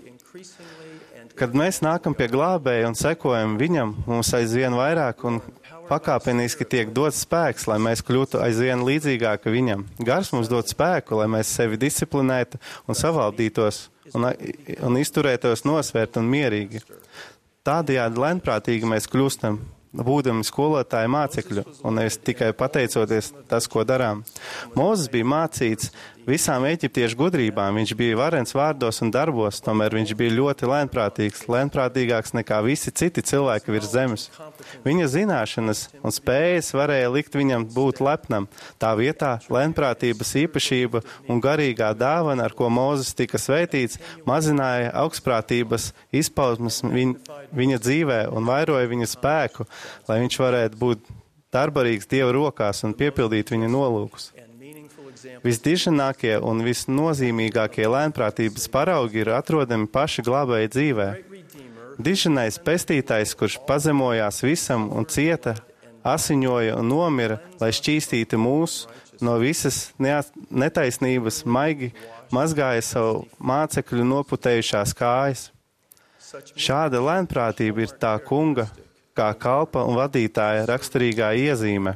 Kad mēs nākam pie glābēja un sekojam viņam, mums aizvien vairāk un pakāpeniski tiek dots spēks, lai mēs kļūtu aizvien līdzīgāki viņam. Gars mums dod spēku, lai mēs sevi disciplinētu un savaldītos un, un izturētos nosvērt un mierīgi. Tādējādi lēnprātīgi mēs kļūstam, būdami skolotāji mācekļu, un nevis tikai pateicoties tas, ko darām. Mūzes bija mācīts visām eģiptiešu gudrībām, viņš bija varens vārdos un darbos, tomēr viņš bija ļoti lēnprātīgs, lēnprātīgāks nekā visi citi cilvēki virs zemes. Viņa zināšanas un spējas varēja likt viņam būt lepnam. Tā vietā lēnprātības īpašība un garīgā dāvana, ar ko Mūzes tika svētīts, mazināja augstprātības izpausmes viņ, viņa dzīvē un vairoja viņa spēku, lai viņš varētu būt darbarīgs Dieva rokās un piepildīt viņa nolūkus. Visdiženākie un visnozīmīgākie lēnprātības paraugi ir atrodami paši glābēja dzīvē. Diženais pestītais, kurš pazemojās visam un cieta, asiņoja un nomira, lai šķīstītu mūs no visas netaisnības, maigi mazgāja savu mācekļu noputējušās kājas. Šāda lēnprātība ir tā kunga, kā kalpa un vadītāja raksturīgā iezīme.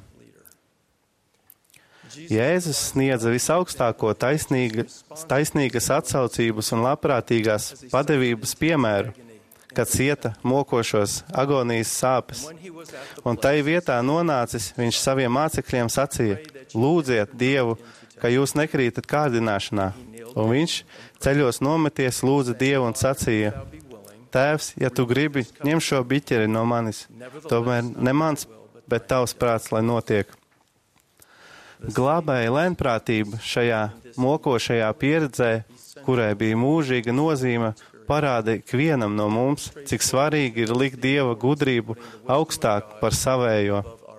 Jēzus sniedza visaugstāko taisnīgas, taisnīgas atsaucības un labprātīgās padevības piemēru, kad cieta mokošos agonijas sāpes. Un tai vietā nonācis, viņš saviem mācekļiem sacīja: lūdziet Dievu, ka jūs nekrītat kārdināšanā. Un viņš ceļos nometies lūdza Dievu un sacīja: Tēvs, ja tu gribi, ņem šo biķeri no manis, tomēr ne mans, bet tavs prāts, lai notiek. Glābēja lēnprātība šajā mokošajā pieredzē, kurai bija mūžīga nozīme, parāda ikvienam no mums, cik svarīgi ir likt Dieva gudrību augstāk par savējo.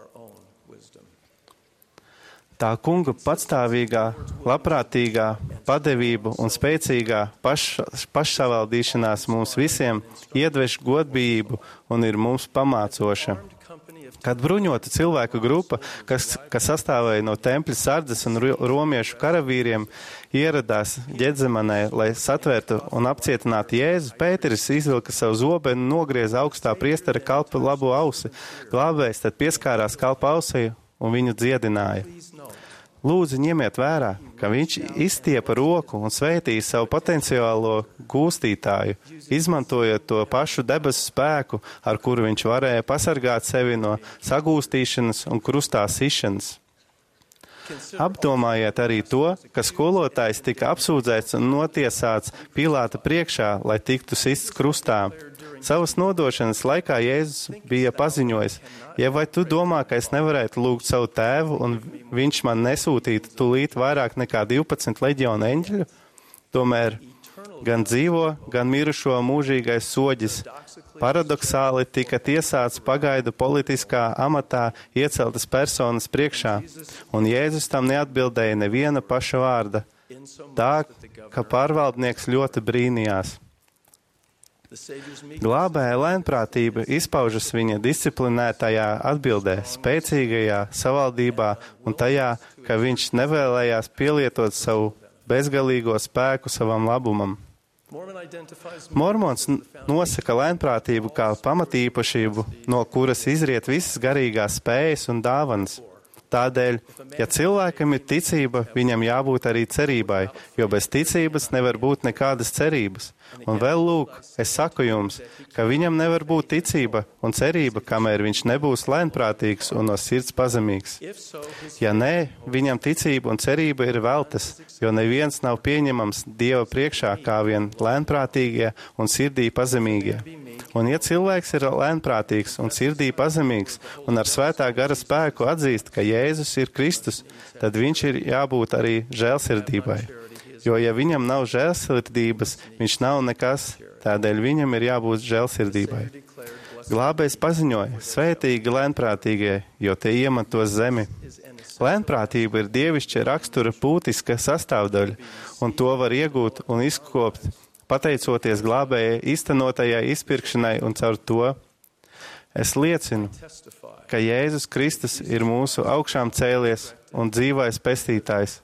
Tā kunga patstāvīgā, labprātīgā padevība un spēcīgā paš, pašsavaldīšanās mums visiem iedvež godbijību un ir mums pamācoša. Kad bruņota cilvēku grupa, kas, kas sastāvēja no tempļa sardzes un romiešu karavīriem, ieradās Ģedzemanē, lai satvērtu un apcietinātu Jēzu, Pēteris izvilka savu zobenu un nogrieza augstā priestera kalpa labo ausi. Glābējs tad pieskārās kalpa ausī un viņu dziedināja. Lūdzu, ņemiet vērā, ka viņš izstiepa roku un svētīja savu potenciālo gūstītāju, izmantojot to pašu debesu spēku, ar kuru viņš varēja pasargāt sevi no sagūstīšanas un krustā sišanas. Apdomājiet arī to, ka skolotājs tika apsūdzēts un notiesāts Pilāta priekšā, lai tiktu sists krustā. Savas nodošanas laikā Jēzus bija paziņojis: ja vai tu domā, ka es nevarētu lūgt savu tēvu un viņš man nesūtītu tūlīt vairāk nekā divpadsmit leģionu eņģeļu? Tomēr gan dzīvo, gan mirušo mūžīgais soģis paradoksāli tika tiesāts pagaidu politiskā amatā ieceltas personas priekšā, un Jēzus tam neatbildēja neviena paša vārda, tā, ka pārvaldnieks ļoti brīnījās. Glābēja lēnprātība izpaužas viņa disciplinētajā atbildē, spēcīgajā savaldībā un tajā, ka viņš nevēlējās pielietot savu bezgalīgo spēku savam labumam. Mormons nosaka lēnprātību kā pamatīpašību, no kuras izriet visas garīgās spējas un dāvanas. Tādēļ, ja cilvēkam ir ticība, viņam jābūt arī cerībai, jo bez ticības nevar būt nekādas cerības. Un vēl lūk, es saku jums, ka viņam nevar būt ticība un cerība, kamēr viņš nebūs lēnprātīgs un no sirds pazemīgs. Ja nē, viņam ticība un cerība ir veltas, jo neviens nav pieņemams Dieva priekšā kā vien lēnprātīgie un sirdī pazemīgie. Un ja cilvēks ir lēnprātīgs un sirdī pazemīgs un ar svētā gara spēku atzīst, ka Jēzus ir Kristus, tad viņš ir jābūt arī žēlsirdībai. Jo, ja viņam nav žēlsirdības, viņš nav nekas, tādēļ viņam ir jābūt žēlsirdībai. Glābējs paziņoja, svētīgi lēnprātīgie, jo tie iemantos zemi. Lēnprātība ir dievišķa rakstura būtiska sastāvdaļa, un to var iegūt un izkopt, pateicoties glābējai īstenotajai izpirkšanai, un caur to es liecinu, ka Jēzus Kristus ir mūsu augšām cēlies un dzīvais pestītājs.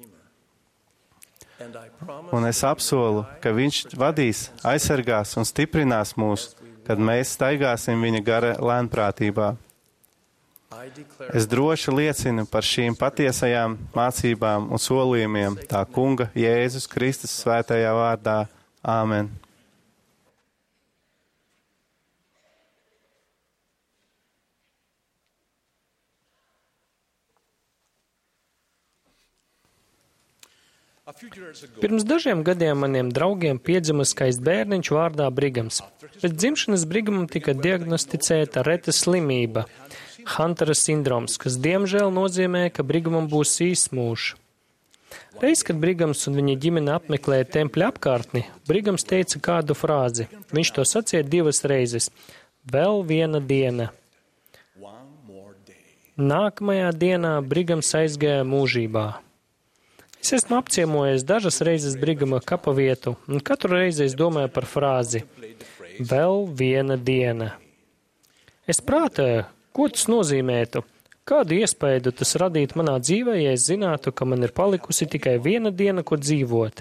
Un es apsolu, ka viņš vadīs, aizsargās un stiprinās mūs, kad mēs staigāsim viņa gara lēnprātībā. Es droši liecinu par šīm patiesajām mācībām un solījumiem tā kunga Jēzus Kristus svētajā vārdā. Āmen. Pirms dažiem gadiem maniem draugiem piedzima skaists bērniņš vārdā Brigams. Pēc dzimšanas Brigamam tika diagnosticēta reta slimība – Huntera sindroms, kas diemžēl nozīmē, ka Brigamam būs īsts mūžs. Reiz, kad Brigams un viņa ģimene apmeklēja tempļa apkārtni, Brigams teica kādu frāzi. Viņš to sacīja divas reizes – vēl viena diena. Nākamajā dienā Brigams aizgāja mūžībā. Es esmu apciemojies dažas reizes Brigama kapa vietu, un katru reizi es domāju par frāzi vēl viena diena. Es prātēju, ko tas nozīmētu, kādu iespēju tas radītu manā dzīvē, ja es zinātu, ka man ir palikusi tikai viena diena, ko dzīvot.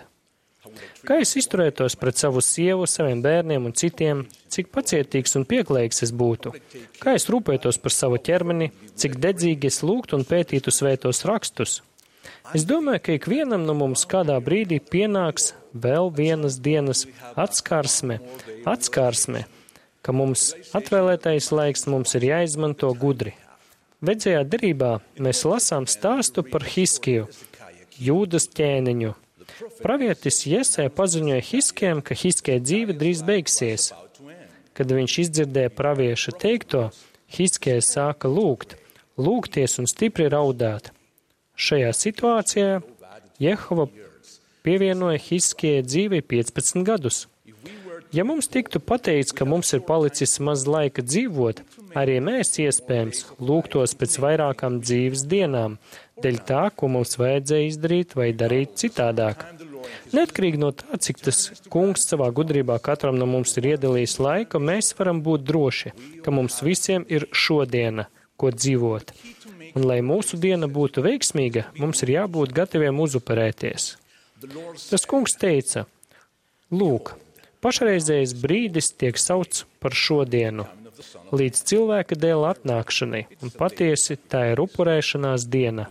Kā es izturētos pret savu sievu, saviem bērniem un citiem, cik pacietīgs un pieklājīgs es būtu, kā es rūpētos par savu ķermeni, cik dedzīgi es lūgtu un pētītu svētos rakstus. Es domāju, ka ikvienam no mums kādā brīdī pienāks vēl vienas dienas atskarsme, atskarsme, ka mums atvēlētais laiks mums ir jāizmanto gudri. Vecajā derībā mēs lasām stāstu par Hiskiju, Jūdas ķēniņu. Pravietis Jesē paziņoja Hiskijam, ka Hiskija dzīve drīz beigsies. Kad viņš izdzirdēja pravieša teikto, Hiskija sāka lūgt, lūgties un stipri raudāt. Šajā situācijā Jehova pievienoja Hiskijai dzīvei piecpadsmit gadus. Ja mums tiktu pateikts, ka mums ir palicis maz laika dzīvot, arī mēs iespējams lūgtos pēc vairākām dzīves dienām, dēļ tā, ko mums vajadzēja izdarīt vai darīt citādāk. Neatkarīgi no tā, cik tas kungs savā gudrībā katram no mums ir iedalījis laiku, mēs varam būt droši, ka mums visiem ir šodiena, ko dzīvot. Un, lai mūsu diena būtu veiksmīga, mums ir jābūt gataviem uzupurēties. Tas kungs teica, lūk, pašreizējais brīdis tiek saukts par šodienu, līdz cilvēka dēla atnākšanai, un patiesi tā ir upurēšanās diena.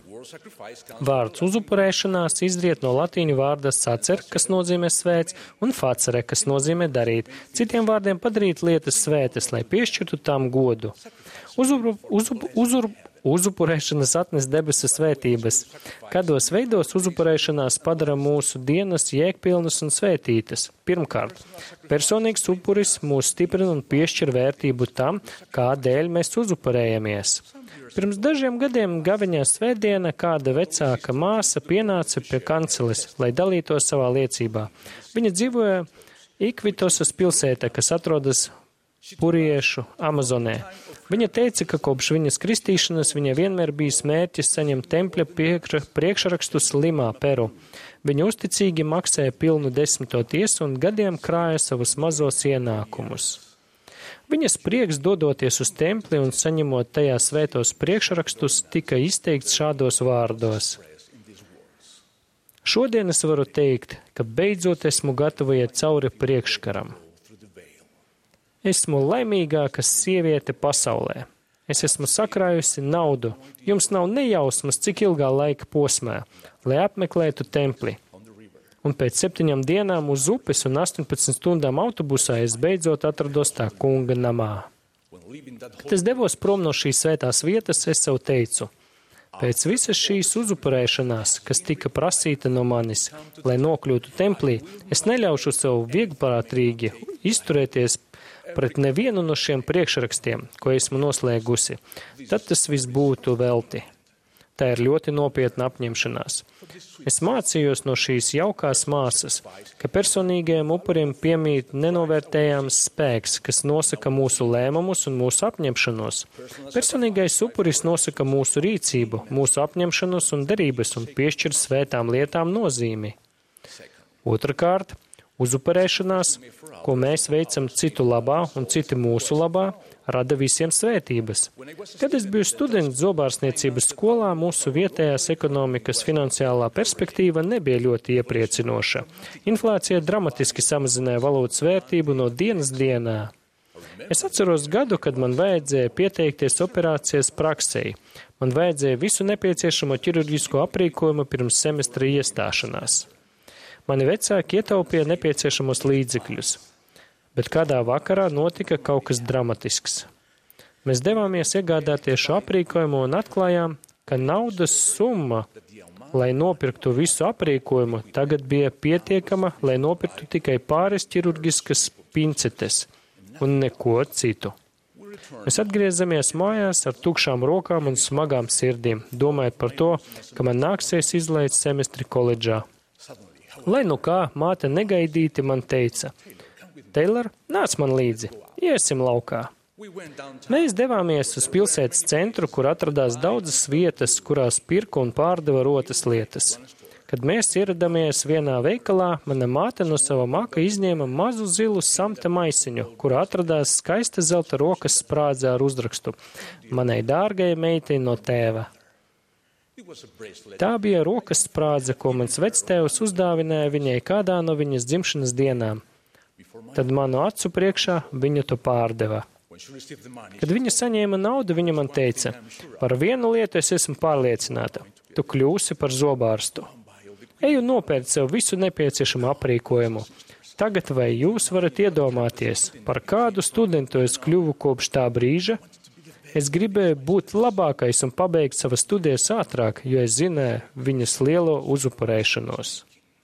Vārds uzupurēšanās izriet no latīņu vārda sacer, kas nozīmē svēts, un facere, kas nozīmē darīt. Citiem vārdiem padarīt lietas svētas, lai piešķirtu tām godu. Uzup, uzup, uzup, Uzupurēšanas atnes debesu svētības. Kādos veidos uzupurēšanās padara mūsu dienas jēgpilnas un svētītas? Pirmkārt, personīgs upuris mūs stiprina un piešķir vērtību tam, kādēļ mēs uzupurējamies. Pirms dažiem gadiem Gaviņā svētdiena kāda vecāka māsa pienāca pie kanceles, lai dalītos savā liecībā. Viņa dzīvoja Ikvitosas pilsētā, kas atrodas Puriešu Amazonē. Viņa teica, ka kopš viņas kristīšanas viņa vienmēr bijis mērķis saņemt tempļa priekšrakstus Limā, Peru. Viņa uzticīgi maksāja pilnu desmito tiesu un gadiem krāja savus mazos ienākumus. Viņas prieks dodoties uz templi un saņemot tajā svētos priekšrakstus tika izteikts šādos vārdos. Šodien es varu teikt, ka beidzot esmu gatava iet cauri priekškaram. Esmu laimīgākā sieviete pasaulē. Es esmu sakrājusi naudu. Jums nav nejausmas, cik ilgā laika posmā, lai apmeklētu templi. Un pēc septiņām dienām uz upes un astoņpadsmit stundām autobusā es beidzot atrados tā kunga namā. Kad es devos prom no šīs svētās vietas, es sev teicu, pēc visas šīs uzupurēšanās, kas tika prasīta no manis, lai nokļūtu templī, es neļaušu sev viegprātīgi izturēties pret nevienu no šiem priekšrakstiem, ko esmu noslēgusi. Tad tas viss būtu velti. Tā ir ļoti nopietna apņemšanās. Es mācījos no šīs jaukās māsas, ka personīgajiem upuriem piemīt nenovērtējams spēks, kas nosaka mūsu lēmumus un mūsu apņemšanos. Personīgais upuris nosaka mūsu rīcību, mūsu apņemšanos un derības un piešķir svētām lietām nozīmi. Otrakārt, uzupurēšanās, ko mēs veicam citu labā un citi mūsu labā, rada visiem svētības. Kad es biju students zobārstniecības skolā, mūsu vietējās ekonomikas finansiālā perspektīva nebija ļoti iepriecinoša. Inflācija dramatiski samazināja valūtas vērtību no dienas dienā. Es atceros gadu, kad man vajadzēja pieteikties operācijas praksei. Man vajadzēja visu nepieciešamo ķirurģisko aprīkojumu pirms semestra iestāšanās. Mani vecāki ietaupīja nepieciešamos līdzekļus. Bet kādā vakarā notika kaut kas dramatisks. Mēs devāmies iegādāties šo aprīkojumu un atklājām, ka naudas summa, lai nopirktu visu aprīkojumu, tagad bija pietiekama, lai nopirktu tikai pāris ķirurģiskas pincetes un neko citu. Mēs atgriezamies mājās ar tukšām rokām un smagām sirdīm, domājot par to, ka man nāksies izlaist semestri koledžā. Lai nu kā, māte negaidīti man teica, Taylor, nāc man līdzi, iesim laukā. Mēs devāmies uz pilsētas centru, kur atradās daudzas vietas, kurās pirka un pārdeva rotas lietas. Kad mēs ieradāmies vienā veikalā, mana māte no sava maka izņēma mazu zilu samta maisiņu, kurā atradās skaista zelta rokas sprādze ar uzrakstu manai dārgajai meitai no tēva. Tā bija rokas sprādze, ko mans vectēvs uzdāvināja viņai kādā no viņas dzimšanas dienām. Tad manu acu priekšā viņa to pārdeva. Kad viņa saņēma naudu, viņa man teica, par vienu lietu es esmu pārliecināta, tu kļūsi par zobārstu. Eju nopērt sev visu nepieciešamo aprīkojumu. Tagad vai jūs varat iedomāties, par kādu studentu es kļuvu kopš tā brīža? Es gribēju būt labākais un pabeigt savas studijas ātrāk, jo es zināju viņas lielo uzupurēšanos.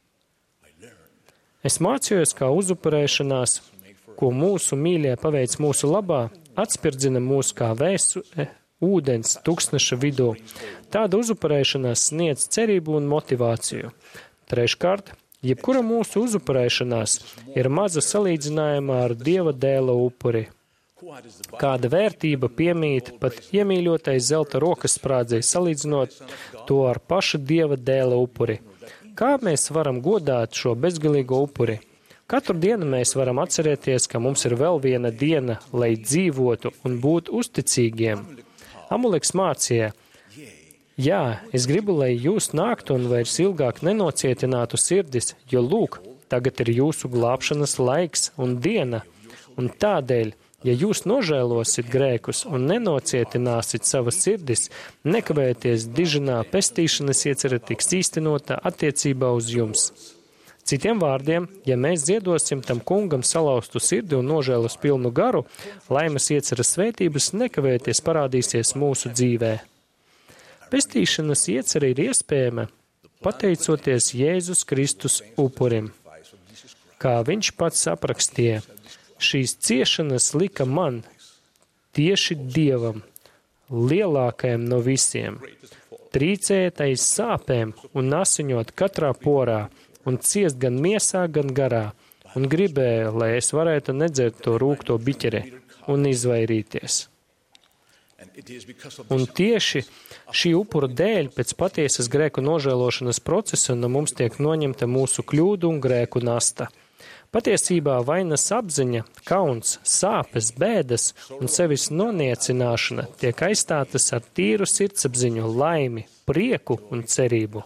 Es mācījos, kā uzupurēšanās, ko mūsu mīļie paveic mūsu labā, atspirdzina mūs kā vēsu e, ūdens tuksneša vidū. Tāda uzupurēšanās sniedz cerību un motivāciju. Treškārt, jebkura mūsu uzupurēšanās ir maza salīdzinājumā ar Dieva dēla upuri. Kāda vērtība piemīt pat iemīļotai zelta rokas sprādzei, salīdzinot to ar paša Dieva dēla upuri? Kā mēs varam godāt šo bezgalīgo upuri? Katru dienu mēs varam atcerēties, ka mums ir vēl viena diena, lai dzīvotu un būtu uzticīgiem. Amuleks mācīja, jā, es gribu, lai jūs nāktu un vairs ilgāk nenocietinātu sirdis, jo lūk, tagad ir jūsu glābšanas laiks un diena, un tādēļ, ja jūs nožēlosit grēkus un nenocietināsit savas sirdis, nekavēties diženā pestīšanas iecerē tiks īstenota attiecībā uz jums. Citiem vārdiem, ja mēs ziedosim tam kungam salauztu sirdi un nožēlas pilnu garu, laimes ieceras svētības nekavēties parādīsies mūsu dzīvē. Pestīšanas iecerē ir iespējama pateicoties Jēzus Kristus upurim. Kā viņš pats aprakstīja, šīs ciešanas lika man, tieši Dievam, lielākajam no visiem, trīcēt aiz sāpēm un asiņot katrā porā, un ciest gan miesā, gan garā, un gribēja, lai es varētu nedzert to rūgto biķeri un izvairīties. Un tieši šī upura dēļ pēc patiesas grēku nožēlošanas procesa no mums tiek noņemta mūsu kļūdu un grēku nasta. Patiesībā vainas apziņa, kauns, sāpes, bēdas un sevis noniecināšana tiek aizstātas ar tīru sirdsapziņu, laimi, prieku un cerību.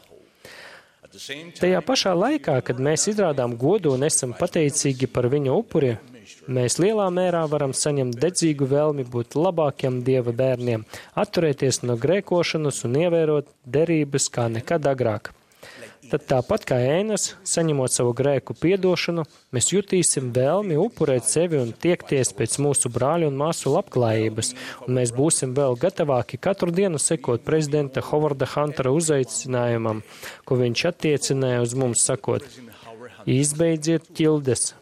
Tajā pašā laikā, kad mēs izrādām godu un esam pateicīgi par viņa upuri, Mēs lielā mērā varam saņemt dedzīgu vēlmi būt labākiem Dieva bērniem, atturēties no grēkošanas un ievērot derības kā nekad agrāk. Tad tāpat kā Ēnas, saņemot savu grēku piedošanu, mēs jutīsim vēlmi upurēt sevi un tiekties pēc mūsu brāļu un māsu labklājības, un mēs būsim vēl gatavāki katru dienu sekot prezidenta Hovarda Huntera uzaicinājumam, ko viņš attiecināja uz mums sakot: izbeidziet ķildes.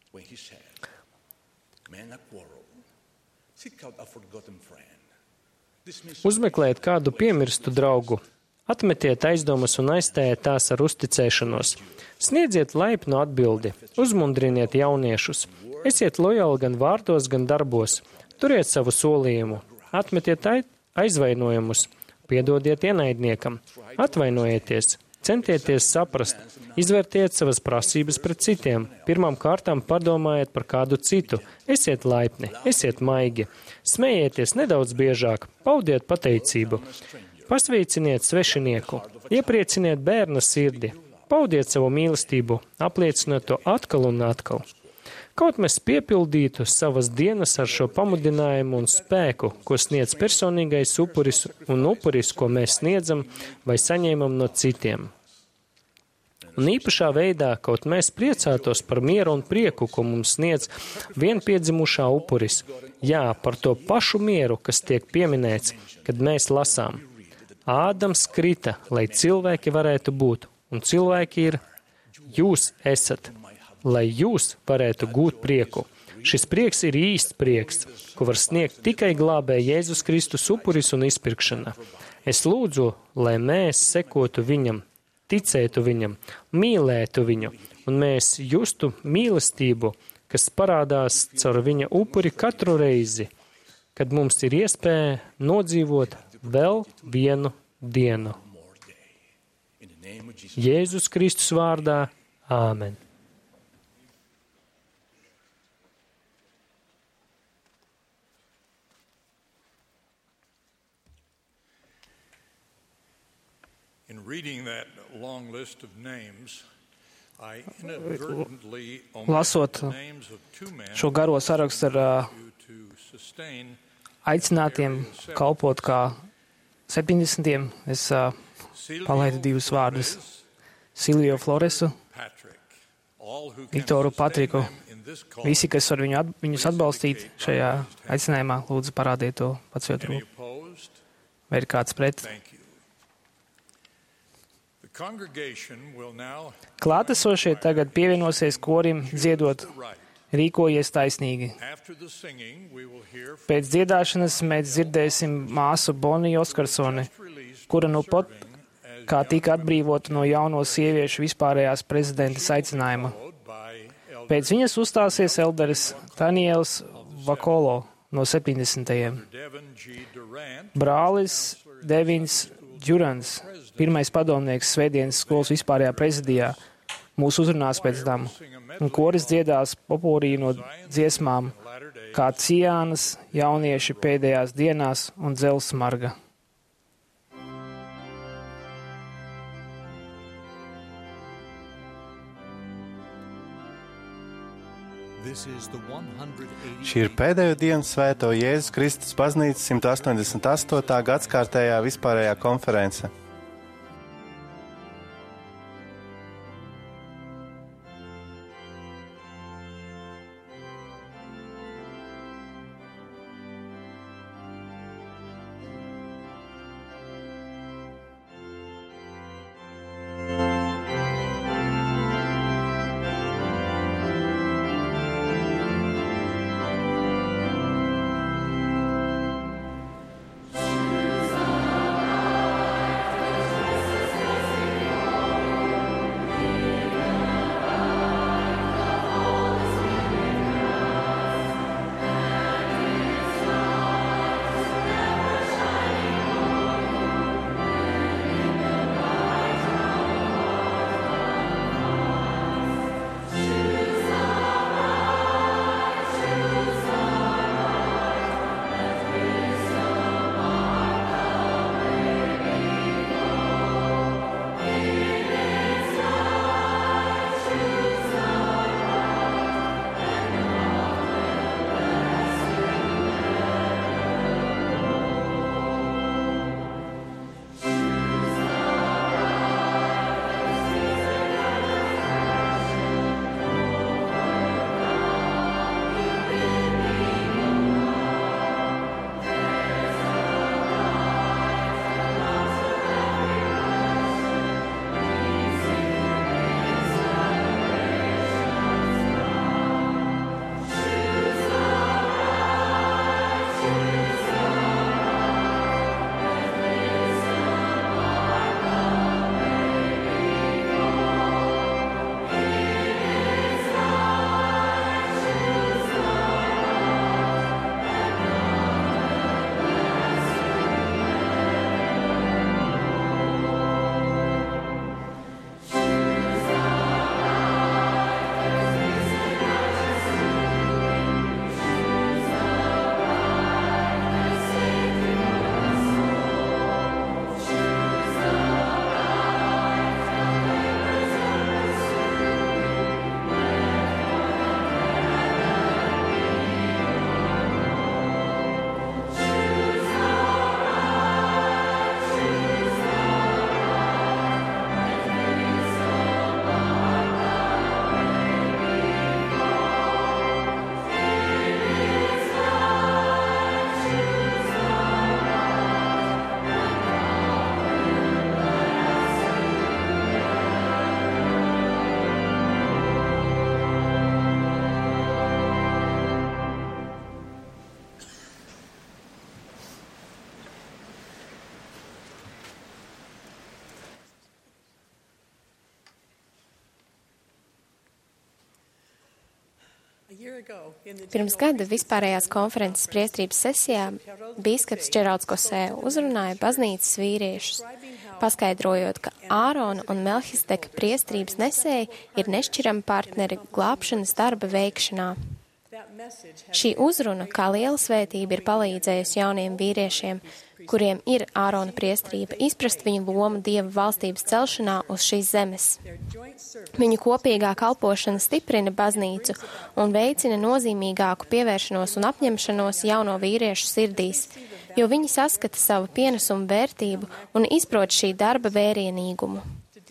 Uzmeklēt kādu piemirstu draugu. Atmetiet aizdomas un aizstājiet tās ar uzticēšanos. Sniedziet laipnu atbildi, uzmundriniet jauniešus. Esiet lojāli gan vārdos, gan darbos. Turiet savu solījumu. Atmetiet aizvainojumus. Piedodiet ienaidniekam. Atvainojieties. Centieties saprast. Izvērtiet savas prasības pret citiem. Pirmām kārtām padomājiet par kādu citu. Esiet laipni, esiet maigi. Smējieties nedaudz biežāk. Paudiet pateicību. Pasveiciniet svešinieku. Ieprieciniet bērna sirdi. Paudiet savu mīlestību. Apliecinot to atkal un atkal. Kaut mēs piepildītu savas dienas ar šo pamudinājumu un spēku, ko sniedz personīgais upuris un upuris, ko mēs sniedzam vai saņēmam no citiem. Un īpašā veidā, kaut mēs priecātos par mieru un prieku, ko mums sniedz vienpiedzimušā upuris. Jā, par to pašu mieru, kas tiek pieminēts, kad mēs lasām. Ādams krita, lai cilvēki varētu būt, un cilvēki ir, jūs esat, lai jūs varētu gūt prieku. Šis prieks ir īsts prieks, ko var sniegt tikai glābē Jēzus Kristus upuris un izpirkšana. Es lūdzu, lai mēs sekotu viņam, ticētu viņam, mīlētu viņu, un mēs justu mīlestību, kas parādās caur viņa upuri katru reizi, kad mums ir iespēja nodzīvot vēl vienu dienu. Jēzus Kristus vārdā. Āmen. In reading that long list of names, I inadvertently Lasot omitted the names of two men šo garo sarakstu ar uh, to sustain aicinātiem kalpot kā septiņdesmitiem, es uh, palaidu divus vārdus. Silvio Floresu, Patrick. All who can Viktoru sustain Patriku. them in this call. Visi, kas var viņu at, viņus atbalstīt šajā aicinājumā, lūdzu parādiet to pacelt Any roku. opposed? Vai ir kāds pret? Thank you. The congregation will now Klātesošie tagad pievienosies korim dziedot right. Rīkojies taisnīgi. After the singing, we will hear from Pēc dziedāšanas mēs dzirdēsim māsu Boniju Oskarsoni, released kura nu pat kā tika atbrīvota no jauno sieviešu vispārējās prezidentas aicinājuma. followed by Elder Pēc viņas uzstāsies elderis Daniels Vakolo no septiņdesmitajiem. Devin G. Durant, Brālis Devins Džurans, pirmais padomnieks Svētdienas skolas vispārējā prezidijā, mūs uzrunās pēc tam, un koris dziedās popūrī no dziesmām, kā Ciānas jaunieši pēdējās dienās un dzelzs marga. Šī ir pēdējo dienu svēto Jēzus Kristus baznīcas simt astoņdesmit astotā gadskārtējā vispārējā konference. Pirms gada vispārējās konferences priestrības sesijā bīskaps Džeralds Kosē uzrunāja baznīcas vīriešus, paskaidrojot, ka Ārona un Melhisteka priestrības nesēji ir nešķirami partneri glābšanas darba veikšanā. Šī uzruna, kā liela svētība, ir palīdzējusi jauniem vīriešiem, kuriem ir Ārona priestrība, izprast viņu lomu Dieva valstības celšanā uz šīs zemes. Viņu kopīgā kalpošana stiprina baznīcu un veicina nozīmīgāku pievēršanos un apņemšanos jauno vīriešu sirdīs, jo viņi saskata savu pienesumu vērtību un izprot šī darba vērienīgumu.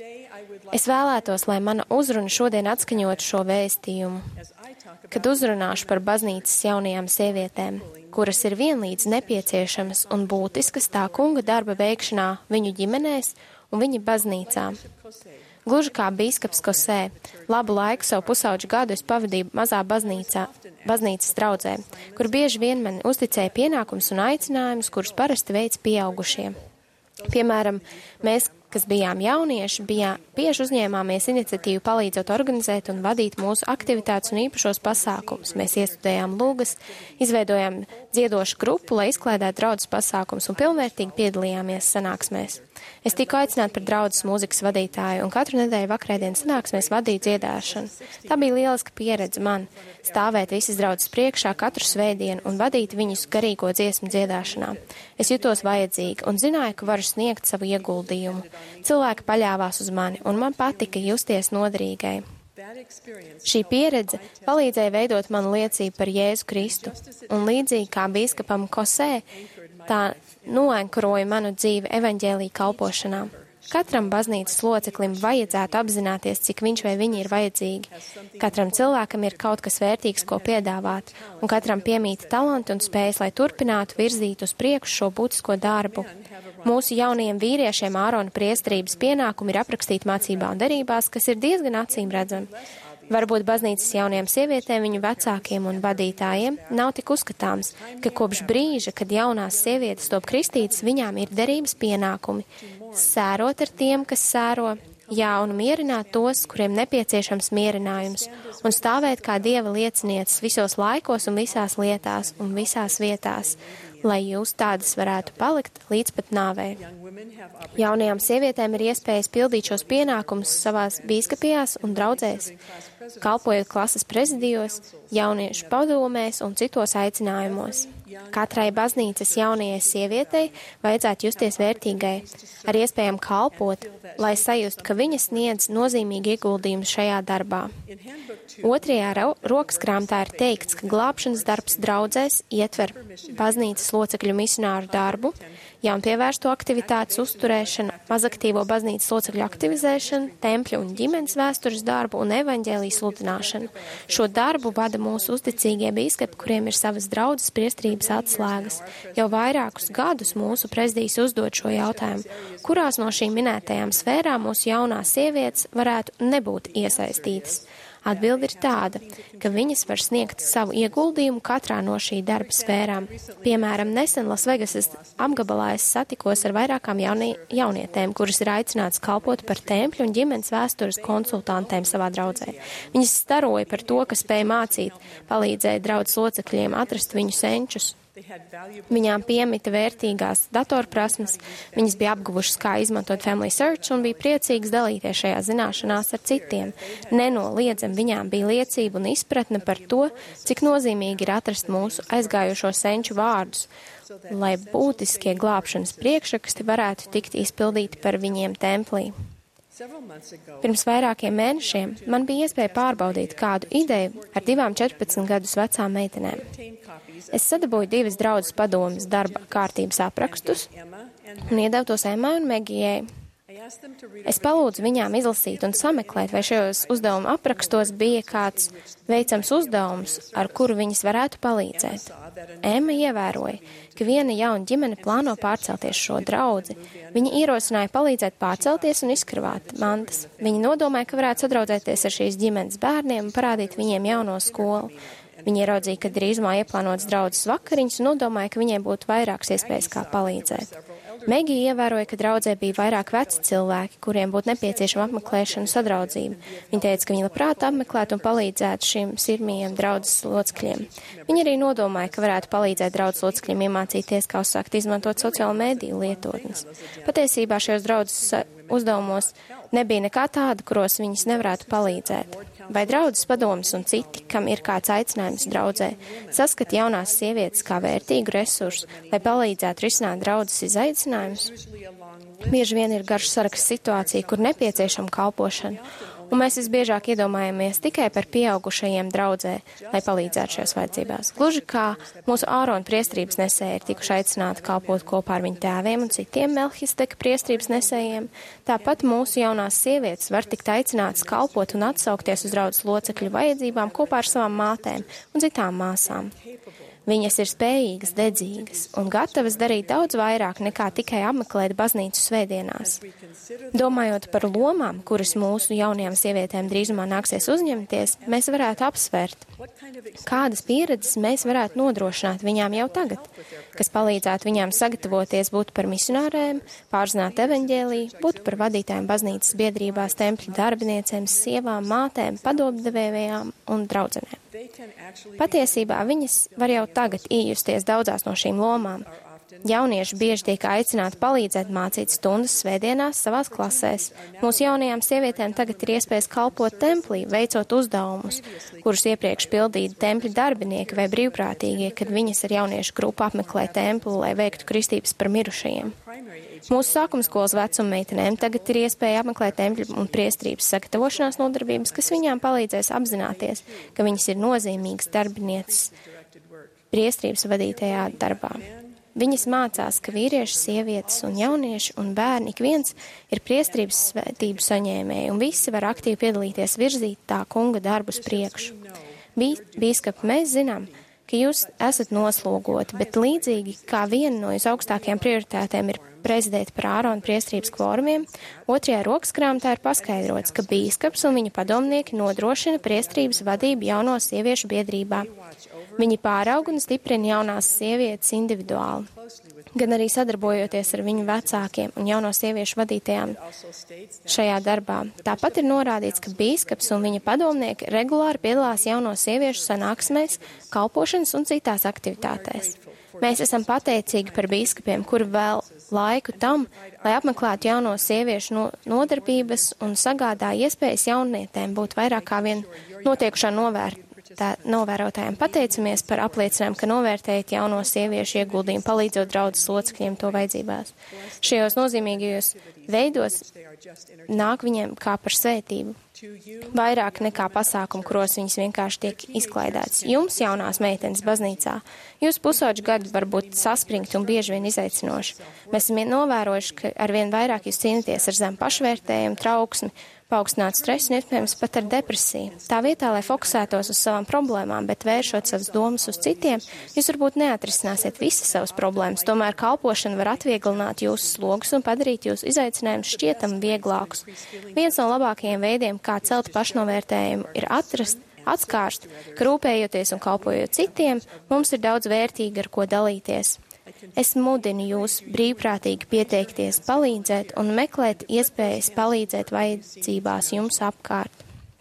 Es vēlētos, lai mana uzruna šodien atskaņotu šo vēstījumu, kad uzrunāšu par baznīcas jaunajām sievietēm, kuras ir vienlīdz nepieciešamas un būtiskas tā kunga darba veikšanā viņu ģimenēs un viņa baznīcā. Gluži kā bīskaps Kosē, labu laiku savu pusauģu gadu es pavadīju mazā baznīcā, baznīcas draudzē, kur bieži vien man uzticēja pienākums un aicinājums, kurus parasti veic pieaugušie. Piemēram, mēs, kas bijām jaunieši, bijā, bieži uzņēmāmies iniciatīvu palīdzot organizēt un vadīt mūsu aktivitātes un īpašos pasākumus. Mēs iestudējām lūgas, izveidojām dziedošu grupu, lai izklēdētu draudzes pasākumus un pilnvērtīgi piedalījāmies sanāksmēs. Es tiku aicināta par draudzes mūzikas vadītāju, un katru nedēļu vakarēdienas sanāksmēs vadīju dziedāšanu. Tā bija lieliska pieredze man - stāvēt visas draudzes priekšā katru svētdienu un vadīt viņus garīgo dziesmu dziedāšanā. Es jutos vajadzīga un zināju, ka varu sniegt savu ieguldījumu. Cilvēki paļāvās uz mani, un man patika justies noderīgai. Šī pieredze palīdzēja veidot manu liecību par Jēzu Kristu, un līdzīgi kā bīskapam Kosē, tā noenkuroja manu dzīvi evaņģēlija kalpošanā. Katram baznīcas loceklim vajadzētu apzināties, cik viņš vai viņi ir vajadzīgi. Katram cilvēkam ir kaut kas vērtīgs, ko piedāvāt, un katram piemīta talanti un spējas, lai turpinātu virzīt uz priekšu šo būtisko darbu. Mūsu jaunajiem vīriešiem Ārona priestrības pienākumi ir aprakstīti mācībā un derībās, kas ir diezgan acīm redzami. Varbūt baznīcas jaunajām sievietēm, viņu vecākiem un vadītājiem nav tik uzskatāms, ka kopš brīža, kad jaunās sievietes top kristītas, viņām ir derības pienākumi, sērot ar tiem, kas sēro, jā, un mierināt tos, kuriem nepieciešams mierinājums, un stāvēt kā Dieva liecinieces visos laikos un visās lietās un visās vietās, lai jūs tādas varētu palikt līdz pat nāvei. Jaunajām sievietēm ir iespējas pildīt šos pienākumus savās bīskapijās un draudzēs, kalpojot klases prezidijos, jauniešu padomēs un citos aicinājumos. Katrai baznīcas jaunajai sievietei vajadzētu justies vērtīgai, ar iespējām kalpot, lai sajustu, ka viņa sniedz nozīmīgi ieguldījumus šajā darbā. Otrajā rokas grāmatā ir teikts, ka glābšanas darbs draudzēs ietver baznīcas locekļu misionāru darbu, jaunpievērsto aktivitātes uzturēšanu, mazaktīvo baznīcas locekļu aktivizēšanu, tempļu un ģimenes vēstures darbu un evaņģēlijas sludināšanu. Šo darbu vada mūsu uzticīgie bīskapi, kuriem ir savas draudzes priestrības atslēgas. Jau vairākus gadus mūsu prezidijs uzdod šo jautājumu, kurās no šīm minētajām sfērām mūsu jaunās sievietes varētu nebūt iesaistītas. Atbilde ir tāda, ka viņas var sniegt savu ieguldījumu katrā no šī darba sfērām. Piemēram, nesen Lasvegasas apgabalā es satikos ar vairākām jaunie, jaunietēm, kuras ir aicināts kalpot par tempļu un ģimenes vēstures konsultantēm savā draudzē. Viņas staroja par to, ka spēja mācīt, palīdzēja draudzes locekļiem atrast viņu senčus. Viņām piemita vērtīgās datorprasmes, viņas bija apguvušas, kā izmantot Family Search un bija priecīgas dalīties šajā zināšanās ar citiem. Nenoliedzami viņām bija liecība un izpratne par to, cik nozīmīgi ir atrast mūsu aizgājušo senču vārdus, lai būtiskie glābšanas priekšraksti varētu tikt izpildīti par viņiem templī. Pirms vairākiem mēnešiem man bija iespēja pārbaudīt kādu ideju ar divām četrpadsmit gadus vecām meitenēm. Es sadabūju divas draudzes padomes darba kārtības aprakstus un iedevu tos Emmai un Megijai. Es palūdzu viņām izlasīt un sameklēt, vai šajos uzdevuma aprakstos bija kāds veicams uzdevums, ar kuru viņas varētu palīdzēt. Emma ievēroja, ka viena jauna ģimene plāno pārcelties šo draudzi. Viņa ierosināja palīdzēt pārcelties un izkarvāt mantas. Viņa nodomāja, ka varētu sadraudzēties ar šīs ģimenes bērniem un parādīt viņiem jauno skolu. Viņa ieraudzīja, ka drīzumā ieplānots draudzes vakariņas un nodomāja, ka viņiem būtu vairākas iespējas, kā palīdzēt. Megija ievēroja, ka draudzē bija vairāk veci cilvēki, kuriem būtu nepieciešama apmeklēšana un sadraudzība. Viņa teica, ka viņa labprāt apmeklētu un palīdzētu šiem sirmajiem draudzes locekļiem. Viņa arī nodomāja, ka varētu palīdzēt draudzes locekļiem iemācīties, kā uzsākt izmantot sociālo mediju lietotnes. Patiesībā šajos draudzes uzdevumos nebija nekā tāda, kuros viņas nevarētu palīdzēt. Vai draudzes padomas un citi, kam ir kāds aicinājums draudzē, saskat jaunās sievietes kā vērtīgu resursu, lai palīdzētu risināt draudzes izaicinājumus? Bieži vien ir garš saraksts situācija, kur nepieciešama kalpošana, un mēs visbiežāk iedomājamies tikai par pieaugušajiem draudzē, lai palīdzētu šajās vajadzībās. Gluži kā mūsu Ārona priestrības nesēji ir tikuši aicināti kalpot kopā ar viņu tēviem un citiem Melhisteka priestrības nesējiem, tāpat mūsu jaunās sievietes var tikt aicinātas kalpot un atsaukties uz draudzes locekļu vajadzībām kopā ar savām mātēm un citām māsām. Viņas ir spējīgas, dedzīgas un gatavas darīt daudz vairāk nekā tikai apmeklēt baznīcu svētdienās. Domājot par lomām, kuras mūsu jaunajām sievietēm drīzumā nāksies uzņemties, mēs varētu apsvērt, kādas pieredzes mēs varētu nodrošināt viņām jau tagad, kas palīdzētu viņām sagatavoties būt par misionārēm, pārzināt evaņģēliju, būt par vadītājiem baznīcas biedrībās, tempļu darbiniecēm, sievām, mātēm, padomdevējām un draudzenēm. Patiesībā viņas var jau tagad iejusties daudzās no šīm lomām. Jaunieši bieži tiek aicināti palīdzēt mācīt stundas svētdienās savās klasēs. Mūsu jaunajām sievietēm tagad ir iespējas kalpot templī, veicot uzdevumus, kurus iepriekš pildīja tempļa darbinieki vai brīvprātīgie, kad viņas ar jauniešu grupu apmeklē templi, lai veiktu kristības par mirušajiem. Mūsu sākumskolas vecuma meitenēm tagad ir iespēja apmeklēt tempļu un priestrības sagatavošanās nodarbības, kas viņām palīdzēs apzināties, ka viņas ir nozīmīgas darbinieces priestrības vadītajā darbā. Viņas mācās, ka vīrieši, sievietes un jaunieši un bērni ik viens ir priestrības svētību saņēmēji, un visi var aktīvi piedalīties virzīt tā kunga darbus priekšu. Bīskapi, mēs zinām, ka jūs esat noslogoti, bet līdzīgi kā viena no jūsu augstākajām prioritātēm ir prezidēt par Ārona priestrības kvorumiem, otrajā rokas grāmatā ir paskaidrots, ka bīskaps un viņa padomnieki nodrošina priestrības vadību jauno sieviešu biedrībā. Viņi pārauga un stiprina jaunās sievietes individuāli, gan arī sadarbojoties ar viņu vecākiem un jauno sieviešu vadītajām šajā darbā. Tāpat ir norādīts, ka bīskaps un viņa padomnieki regulāri piedalās jauno sieviešu sanāksmēs, kalpošanas un citās aktivitātēs. Mēs esam pateicīgi par bīskapiem, kuri vēl laiku tam, lai apmeklētu jauno sieviešu no, nodarbības un sagādā iespējas jaunietēm būt vairāk kā vien notiekušā novērt. Tā novērotājiem pateicamies par apliecinājumu, ka novērtējat jauno sieviešu ieguldījumu, palīdzot draudzes locekļiem to vajadzībās. Šajos nozīmīgajos veidos nāk viņiem kā par svētību. Vairāk nekā pasākumu, kuros viņas vienkārši tiek izklaidētas. Jums, jaunās meitenes baznīcā, jūs pusotru gadu var būt saspringti un bieži vien izaicinoši. Mēs esam novērojuši, ka arvien vairāk jūs cīnāties ar zem pašvērtējumu, trauksmi, paaugstināt stresu un iespējams pat ar depresiju. Tā vietā, lai fokusētos uz savām problēmām, bet vēršot savas domas uz citiem, jūs varbūt neatrisināsiet visas savas problēmas, tomēr kalpošana var atvieglināt jūsu slogus un padarīt jūsu izaicinājumus šķietam vieglākus. Viens no labākajiem veidiem, kā celt pašnovērtējumu, ir atrast, atskārst, ka rūpējoties un kalpojot citiem, mums ir daudz vērtīgi, ar ko dalīties. Es mudinu jūs brīvprātīgi pieteikties, palīdzēt un meklēt iespējas palīdzēt vajadzībās jums apkārt.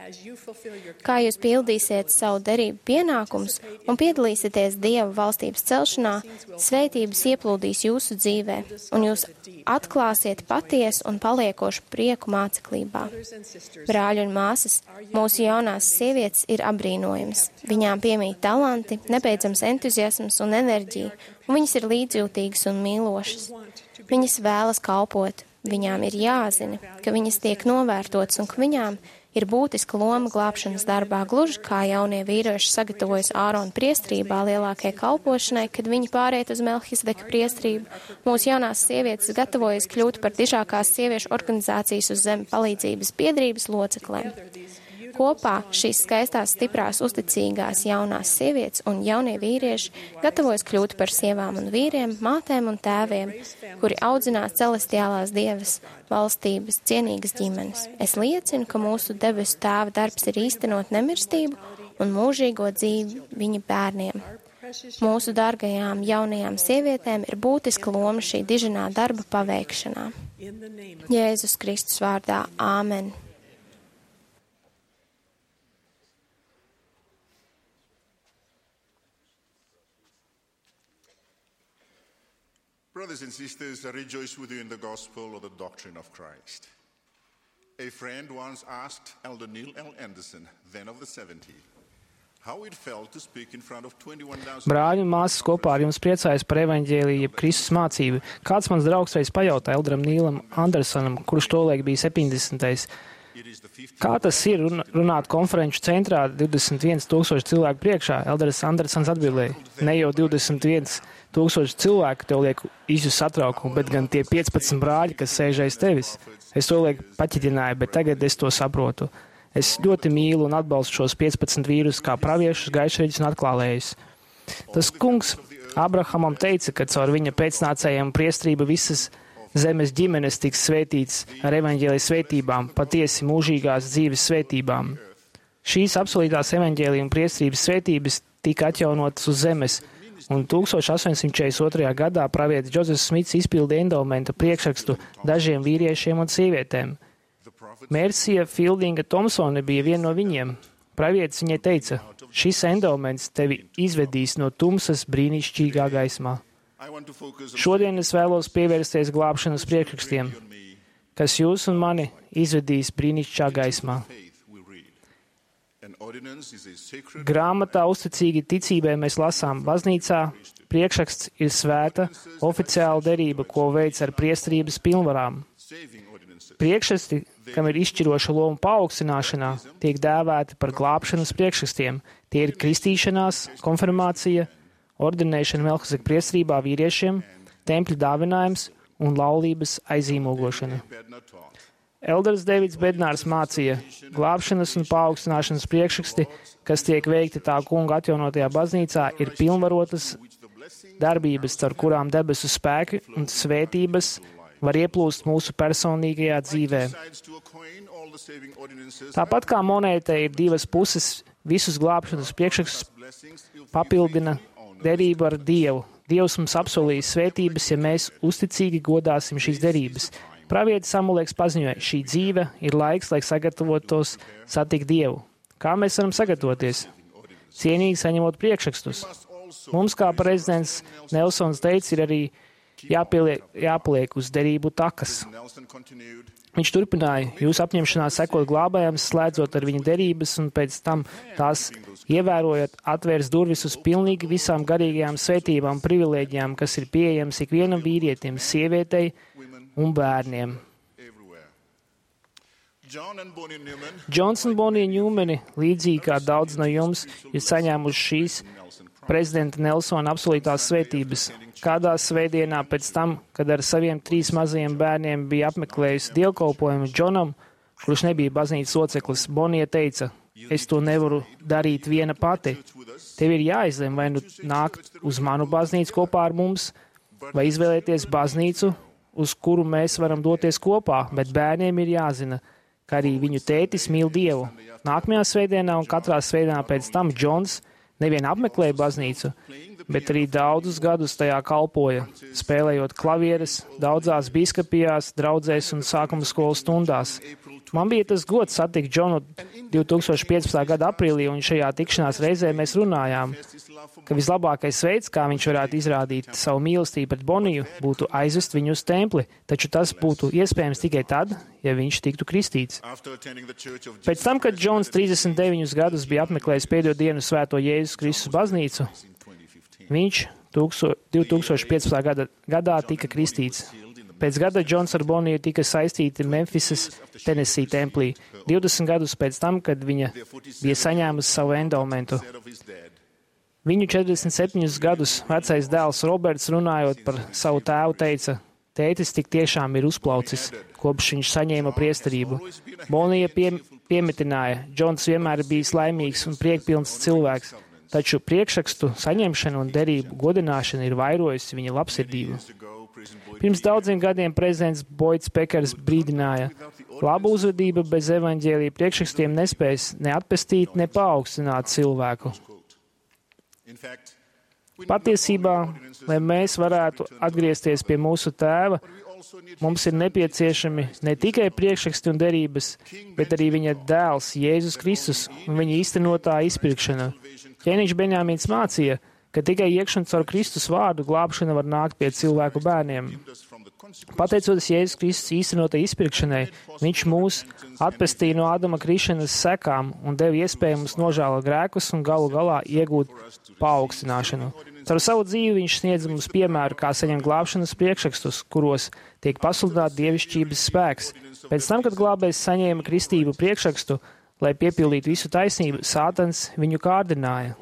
Kā jūs pildīsiet savu derību pienākumus un piedalīsieties Dieva valstības celšanā, svētības ieplūdīs jūsu dzīvē, un jūs atklāsiet patiesu un paliekošu prieku māceklībā. Brāļi un māsas, mūsu jaunās sievietes ir apbrīnojamas. Viņām piemīt talanti, nebeidzams entuziasms un enerģija, un viņas ir līdzjūtīgas un mīlošas. Viņas vēlas kalpot, viņām ir jāzina, ka viņas tiek novērtotas un ka viņām ir būtiska loma glābšanas darbā, gluži kā jaunie vīrieši sagatavojas Ārona priestrībā lielākajai kalpošanai, kad viņi pāriet uz Melhisteka priestrību. Mūsu jaunās sievietes gatavojas kļūt par dižākās sieviešu organizācijas uz zemi palīdzības biedrības loceklēm. Kopā šīs skaistās, stiprās, uzticīgās jaunās sievietes un jaunie vīrieši gatavojas kļūt par sievām un vīriem, mātēm un tēviem, kuri audzinās celestiālās dievas valstības cienīgas ģimenes. Es liecinu, ka mūsu debesu tēva darbs ir īstenot nemirstību un mūžīgo dzīvi viņa bērniem. Mūsu dārgajām jaunajām sievietēm ir būtiska loma šī diženā darba paveikšanā. Jēzus Kristus vārdā. Āmen. Brothers and sisters, I rejoice with you in the gospel of the doctrine of Christ. A friend once asked Elder Neil L. Anderson, then of the seventy, how it felt to speak in front of twenty-one thousand. Brāļi un māsas, kopā ar jums priecājas par evaņģēliju, jeb Kristus mācību. Kāds mans draugs reiz pajautāja Elderam Nīlam Andersonam, kurš tolaik bija septiņdesmitais. Kā tas ir runāt konferenču centrā divdesmit viens tūkstoši cilvēku priekšā? Elders Andersons atbildēja, ne jau divdesmit viens tūkstoši cilvēku tev liek izjust satraukumu, bet gan tie piecpadsmit brāļi, kas sēž aiz tevis. Es to liek paķidināju, bet tagad es to saprotu. Es ļoti mīlu un atbalstu šos piecpadsmit vīrus kā praviešus, gaišreģus un atklālējus. Tas kungs Abrahamam teica, ka caur viņa pēcnācējiem priestrība visas zemes ģimenes tiks svētīts ar evaņģēlijas svētībām, patiesi mūžīgās dzīves svētībām. Šīs apsolītās evaņģēlija un priestrības svētības tika atjaunotas uz zemes, un tūkstoš astoņsimt četrdesmit otrajā gadā pravietis Džozefs Smits izpilda endowmenta priekšrakstu dažiem vīriešiem un sievietēm. Mērsija Fieldinga Tomsone bija viena no viņiem. Pravietis viņai teica, šis endowments tevi izvedīs no tumsas brīnišķīgā gaismā. Šodien es vēlos pievērsties glābšanas priekšrakstiem, kas jūs un mani izvedīs brīnišķīgā gaismā. Grāmatā uzticīgi ticībai mēs lasām baznīcā, priekšraksts ir svēta, oficiāla derība, ko veic ar priesterības pilnvarām. Priekšraksti, kam ir izšķiroša loma paaugstināšanā, tiek dēvēti par glābšanas priekšrakstiem. Tie ir kristīšanās, konfirmācija, ordinēšana Melkizedeka priesterībā vīriešiem, tempļa dāvinājums un laulības aizīmogošana. Elders Deivids Bednārs mācīja, glābšanas un paaugstināšanas priekšraksti, kas tiek veikti tā kunga atjaunotajā baznīcā, ir pilnvarotas darbības, ar kurām debesu spēki un svētības var ieplūst mūsu personīgajā dzīvē. Tāpat kā monētai ir divas puses, visus glābšanas priekšrakstus papildina derību ar Dievu. Dievs mums apsolīs svētības, ja mēs uzticīgi godāsim šīs derības. Pravietis Samuēls paziņoja, šī dzīve ir laiks, lai sagatavotos satikt Dievu. Kā mēs varam sagatavoties? Cienīgi saņemot priekšrakstus. Mums, kā prezidents Nelsons teica, ir arī jāpieliek, jāpaliek uz derību takas. Viņš turpināja, jūs apņemšanās sekot glābējam, slēdzot ar viņa derības un pēc tam tās ievērojot, atvērs durvis uz pilnīgi visām garīgajām svētībām un privilēģijām, kas ir pieejams ikvienam vīrietim, sievietei un bērniem. Džons un Bonija Ņūmeni, līdzīgi kā daudz no jums, ir saņēmuši šīs prezidenta Nelsona apsolītās svētības. Kādā svētdienā pēc tam, kad ar saviem trīs mazajiem bērniem bija apmeklējusi dievkalpojumu Džonam, kurš nebija baznīcas loceklis, Bonija teica, es to nevaru darīt viena pati. Tev ir jāizlem, vai nu nākt uz manu baznīcu kopā ar mums, vai izvēlēties baznīcu, uz kuru mēs varam doties kopā, bet bērniem ir jāzina, ka arī viņu tētis mīl Dievu. Nākamajā svētdienā un katrā svētdienā pēc tam Džons nevien apmeklēja baznīcu, bet arī daudzus gadus tajā kalpoja, spēlējot klavieres, daudzās biskupijās, draudzēs un sākuma skolas stundās. Man bija tas gods satikt Džonu divi tūkstoši piecpadsmitā gada aprīlī, un šajā tikšanās reizē mēs runājām, ka vislabākais veids, kā viņš varētu izrādīt savu mīlestību pret Boniju, būtu aizvest viņu uz templi, taču tas būtu iespējams tikai tad, ja viņš tiktu kristīts. Pēc tam, kad Džons trīsdesmit deviņus gadus bija apmeklējis pēdējo dienu svēto Jēzus Kristus baznīcu, viņš divi tūkstoši piecpadsmitā gada, gadā tika kristīts. Pēc gada Džons ar Boniju tika saistīti Memphisas, Tennessee templī, divdesmit gadus pēc tam, kad viņa bija saņēmusi savu endowmentu. Viņu četrdesmit septiņus gadus vecais dēls Roberts, runājot par savu tēvu, teica, tētis tik tiešām ir uzplaucis, kopš viņš saņēma priesterību. Bonija pie, piemetināja, Džons vienmēr ir bijis laimīgs un priekpilns cilvēks, taču priekšrakstu saņemšana un derību godināšana ir vairojusi viņa labsirdību. Pirms daudziem gadiem prezidents Boids Pekers brīdināja, laba uzvedība bez evaņģēlija priekšrakstiem nespējas ne atpestīt, ne paaugstināt cilvēku. Patiesībā, lai mēs varētu atgriezties pie mūsu tēva, mums ir nepieciešami ne tikai priekšraksti un derības, bet arī viņa dēls Jēzus Kristus un viņa īstenotā izpirkšana. Ķēniņš Benjamīns mācīja, ka tikai iekšana caur Kristus vārdu glābšana var nākt pie cilvēku bērniem. Pateicoties Jēzus Kristus īstenotai izpirkšanai, viņš mūs atpestīja no Ādama krišanas sekām un deva iespēju mums nožēlot grēkus un galu galā iegūt paaugstināšanu. Caur savu dzīvi viņš sniedz mums piemēru, kā saņemt glābšanas priekšrakstus, kuros tiek pasludināts dievišķības spēks. Pēc tam, kad glābējs saņēma kristību priekšrakstu, lai piepildītu visu taisnību, Sātans viņu kārdināja.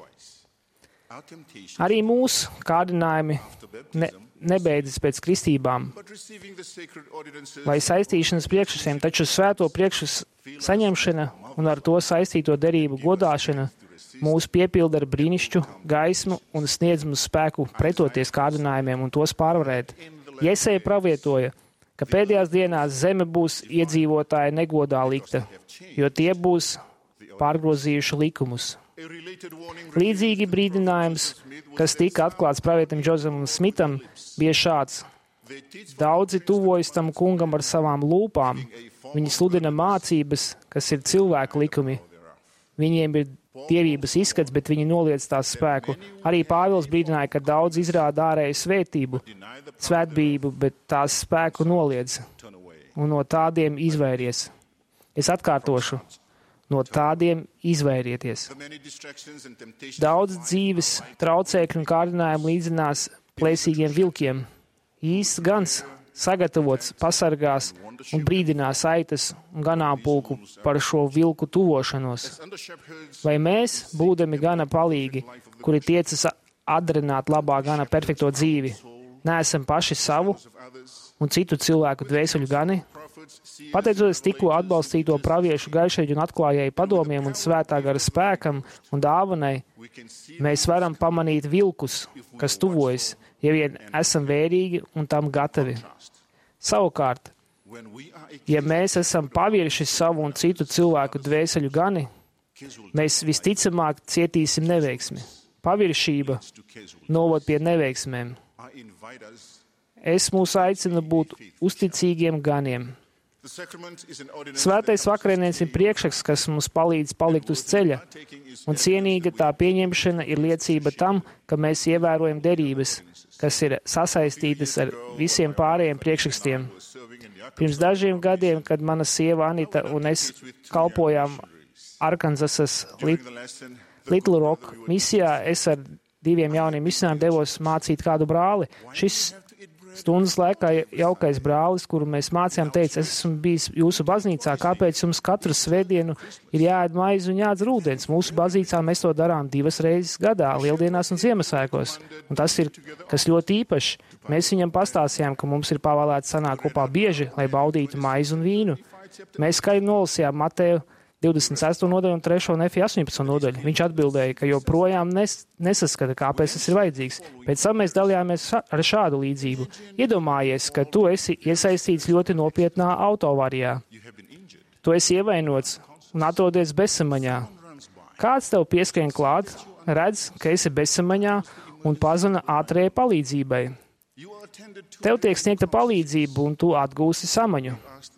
Arī mūsu kārdinājumi ne, nebeidzas pēc kristībām, lai saistīšanas priekšrakstiem, taču svēto priekšrakstu saņemšana un ar to saistīto derību godāšana mūs piepilda ar brīnišķu, gaismu un sniedz mums spēku pretoties kārdinājumiem un tos pārvarēt. Jesaja pravietoja, ka pēdējās dienās zeme būs iedzīvotāja negodā likta, jo tie būs pārgrozījuši likumus. Līdzīgi brīdinājums, kas tika atklāts pravietim Džozefam Smitam, bija šāds. Daudzi tuvojas tam kungam ar savām lūpām. Viņi sludina mācības, kas ir cilvēku likumi. Viņiem ir dievības izskats, bet viņi noliedz tās spēku. Arī Pāvils brīdināja, ka daudz izrāda ārēju svētību, svētbību, bet tās spēku noliedz. Un no tādiem izvairies. Es atkārtošu. No tādiem izvairieties. Daudz dzīves traucēkļu un kārdinājumu līdzinās plēsīgiem vilkiem. Īsts gans sagatavots pasargās un brīdinās aitas un ganāmpulku par šo vilku tuvošanos. Vai mēs, būdami gana palīgi, kuri tiecas atdarināt labā gana perfekto dzīvi, neesam paši savu un citu cilvēku dvēseļu gani? Pateicoties tikko atbalstīto praviešu gaišeļu un atklājēju padomiem un svētā gara spēkam un dāvanai, mēs varam pamanīt vilkus, kas tuvojas, ja vien esam vērīgi un tam gatavi. Savukārt, ja mēs esam pavirši savu un citu cilvēku dvēseļu gani, mēs visticamāk cietīsim neveiksmi. Paviršība noved pie neveiksmēm. Es mūs aicinu būt uzticīgiem ganiem. Svētais vakarieniens ir priekšraksts, kas mums palīdz palikt uz ceļa, un cienīga tā pieņemšana ir liecība tam, ka mēs ievērojam derības, kas ir sasaistītas ar visiem pārējiem priekšrakstiem. Pirms dažiem gadiem, kad mana sieva Anita un es kalpojām Arkansasas Little Rock misijā, es ar diviem jauniem misionāriem devos mācīt kādu brāli. Šis stundas laikā jaukais brālis, kuru mēs mācījām, teica, es esmu bijis jūsu baznīcā, kāpēc jums katru svētdienu ir jāēd maizi un jādzer ūdens? Mūsu baznīcā mēs to darām divas reizes gadā, lieldienās un Ziemassvētkos. Un tas ir kas ļoti īpašs. Mēs viņam pastāstījām, ka mums ir pavēlēts sanākt kopā bieži, lai baudītu maizi un vīnu. Mēs skaidri nolasījām Mateju divdesmit sesto nodaļu un trešo Nefiju astoņpadsmito nodaļu. Viņš atbildēja, ka joprojām nes, nesaskata, kāpēc tas ir vajadzīgs. Pēc tam mēs dalījāmies ar šādu līdzību. Iedomājies, ka tu esi iesaistīts ļoti nopietnā autoavārijā. Tu esi ievainots un atrodies bezsamaņā. Kāds tev pieskrien klāt, redz, ka esi bezsamaņā un pazvana ātrējai palīdzībai. Tev tiek sniegta palīdzība un tu atgūsi samaņu.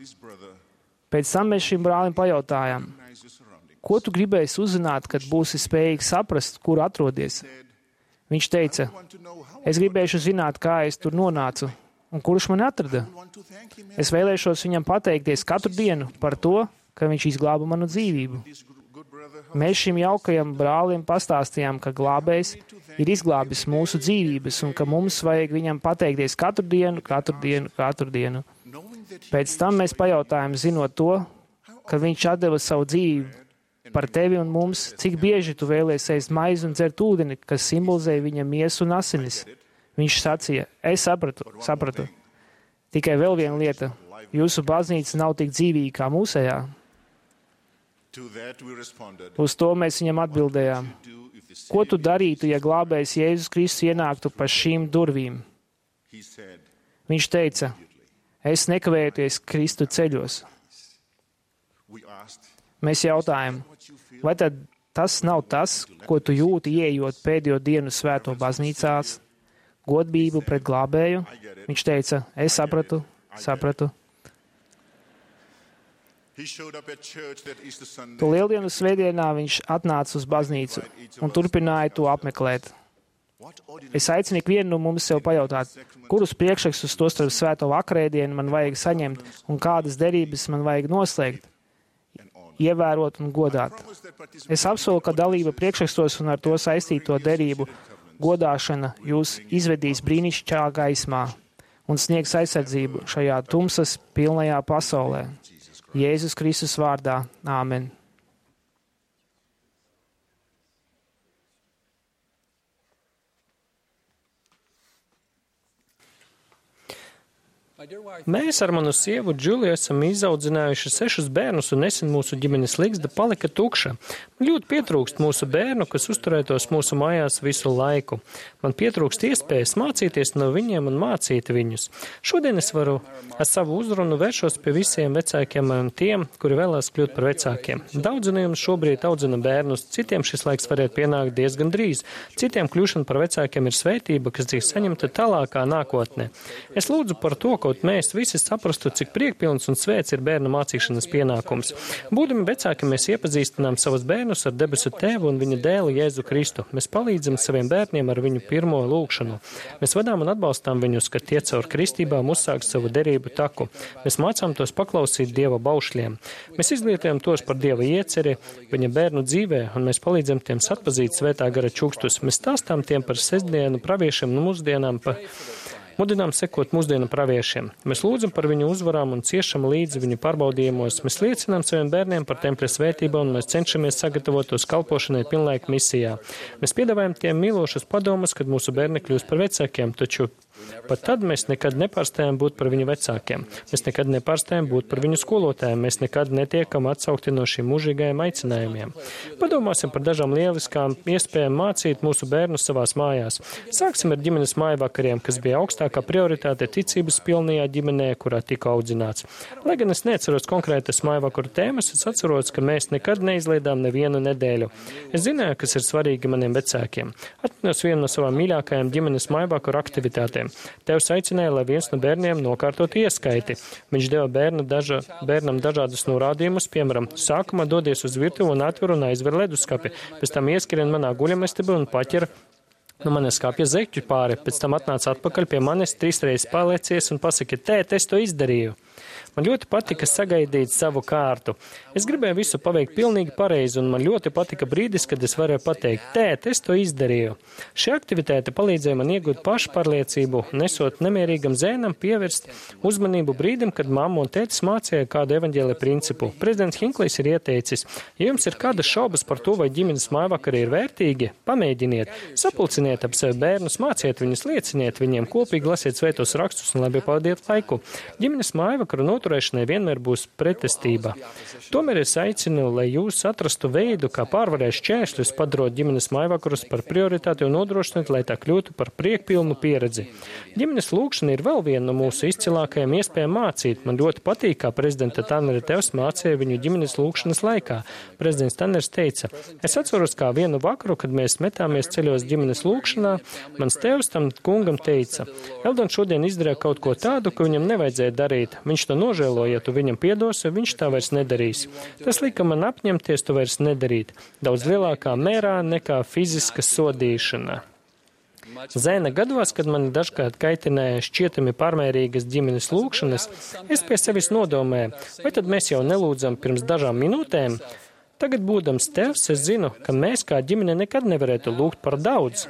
Pēc tam mēs šim brālim pajautājām, ko tu gribēsi uzzināt, kad būsi spējīgs saprast, kur atrodies? Viņš teica, es gribēšu zināt, kā es tur nonācu un kurš mani atrada. Es vēlēšos viņam pateikties katru dienu par to, ka viņš izglāba manu dzīvību. Mēs šim jaukajam brālim pastāstījām, ka glābējs ir izglābis mūsu dzīvības un ka mums vajag viņam pateikties katru dienu, katru dienu, katru dienu. Pēc tam mēs pajautājām, zinot to, ka viņš atdeva savu dzīvi par tevi un mums, cik bieži tu vēlies ēst maizi un dzert ūdeni, kas simbolizē viņa miesu un asinis. Viņš sacīja, es sapratu, sapratu. Tikai vēl viena lieta, jūsu baznīca nav tik dzīvīga kā mūsējā. Uz to mēs viņam atbildējām. Ko tu darītu, ja glābējs Jēzus Kristus ienāktu pa šīm durvīm? Viņš teica, es nekavējoties Kristu ceļos. Mēs jautājam, vai tad Tas nav tas, ko tu jūti, ieejot pēdējo dienu svēto baznīcās, godbību pret glābēju. Viņš teica, es sapratu, sapratu. Tu lieldienu svētdienā viņš atnāca uz baznīcu un turpināja to apmeklēt. Es aicinu ikvienu no mums sev pajautāt, kurus priekšrakstus to starp svēto vakarēdienu man vajag saņemt un kādas derības man vajag noslēgt, ievērot un godāt. Es apsolu, ka dalība priekšrakstos un ar to saistīto derību godāšana jūs izvedīs brīnišķīgā gaismā un sniegs aizsardzību šajā tumsas pilnajā pasaulē. Jēzus Kristus vārdā. Āmen. Mēs ar manu sievu Džuliju esam izaudzinājuši sešus bērnus, un nesen mūsu ģimenes ligzda palika tukša. Man ļoti pietrūkst mūsu bērnu, kas uzturētos mūsu mājās visu laiku. Man pietrūkst iespējas mācīties no viņiem un mācīt viņus. Šodien es varu ar savu uzrunu vēršos pie visiem vecākiem un tiem, kuri vēlās kļūt par vecākiem. Daudzi no jums šobrīd audzina bērnus, citiem šis laiks varētu pienākt diezgan drīz. Citiem kļūšana par vecākiem ir svētība, kas tiek saņemta tālākā nākotnē. Es lūdzu par to, kaut mēs visi saprastu, cik priekpilns un svēts ir bērnu mācīšanas pienākums. Būdami vecāki, mēs iepazīstinām savus bērnus ar debesu tēvu un viņa dēlu Jēzu Kristu. Mēs palīdzam saviem bērniem ar viņu pirmo lūgšanu. Mēs vadām un atbalstām viņus, kad tie caur kristībām uzsāk savu derību taku. Mēs mācām tos paklausīt Dieva baušļiem. Mēs izglītojam tos par Dieva ieceri viņa bērnu dzīvē, un mēs palīdzam tiem atpazīt svētā gara čukstus. Mēs stāstām tiem par sestdienu praviešiem un mūsdienām par Mudinām sekot mūsdienu praviešiem. Mēs lūdzam par viņu uzvarām un ciešam līdzi viņu pārbaudījumos. Mēs liecinām saviem bērniem par tempļa svētību un mēs cenšamies sagatavot tos kalpošanai pilnlaika misijā. Mēs piedāvājam tiem mīlošus padomus, kad mūsu bērni kļūst par vecākiem, taču pat tad mēs nekad nepārstājam būt par viņu vecākiem. Mēs nekad nepārstājam būt par viņu skolotājiem. Mēs nekad netiekam atsaukti no šiem mūžīgajiem aicinājumiem. Padomāsim par dažām lieliskām iespējām mācīt mūsu bērnus savās mājās. Sāksim ar ģimenes mājvakariem, kas bija augstākā prioritāte ticības pilnajā ģimenē, kurā tika audzināts. Lai gan es neatceros konkrētas mājvakaru tēmas, es atceros, ka mēs nekad neizliedām nevienu nedēļu. Es zināju, kas ir svarīgi maniem vecākiem. Atminos vienu no savām mīļākajām ģimenes mājvakaru aktivitātēm. Tevs aicināja, lai viens no bērniem nokārtot ieskaiti. Viņš deva bērnu daža, bērnam dažādus norādījumus, piemēram, sākumā dodies uz virtuvi un atver un aizver leduskapi, pēc tam ieskrien manā guļamestabi un paķer no manas skapja zeķu pāri, pēc tam atnāca atpakaļ pie manis, trīsreiz paliecies un pasaka, tēt, es to izdarīju. Man ļoti patika sagaidīt savu kārtu. Es gribēju visu paveikt pilnīgi pareizi, un man ļoti patika brīdis, kad es varēju pateikt, tēt, es to izdarīju. Šī aktivitāte palīdzēja man iegūt pašpārliecību, nesot nemierīgam zēnam pievērst uzmanību brīdim, kad mamma un tētis mācīja kādu evaņģēlija principu. Prezidents Hinklejs ir ieteicis, ja jums ir kādas šaubas par to, vai ģimenes mājvakari ir vērtīgi, pamēģiniet, sapulciniet ap sevi bērnus, māciet viņus, lieciniet viņiem, kopīgi lasiet svētos rakstus un labi pavadiet laiku. Ģimenes mājvakaru noturēšanai vienmēr būs pretestība. Tomēr es aicinu, lai jūs atrastu veidu, kā pārvarēt šķēršļus, padarot ģimenes mājvakarus par prioritāti un nodrošināt, lai tā kļūtu par priekpilnu pieredzi. Ģimenes lūgšana ir vēl viena no mūsu izcilākajām iespējām mācīt. Man ļoti patīk, kā prezidenta Tannera tevs mācīja viņu ģimenes lūgšanas laikā. Prezidents Tanners teica, es atceros, kā vienu vakaru, kad mēs metāmies ceļos ģimenes lūgšanā, mans tevs tam kungam teica, Eldon šodien izdarīja kaut ko tādu, ka viņam nevajadzēja darīt. Viņš to nožēloja, ja tu viņam piedosi, viņš tā vairs nedarīs. Tas lika man apņemties to vairs nedarīt. Daudz lielākā mērā nekā fiziska sodīšana. Zēna gados, kad mani dažkārt kaitināja šķietami pārmērīgas ģimenes lūgšanas, es pie sevis nodomēju, vai tad mēs jau nelūdzam pirms dažām minūtēm? Tagad, būdams tevs, es zinu, ka mēs kā ģimene nekad nevarētu lūgt par daudz.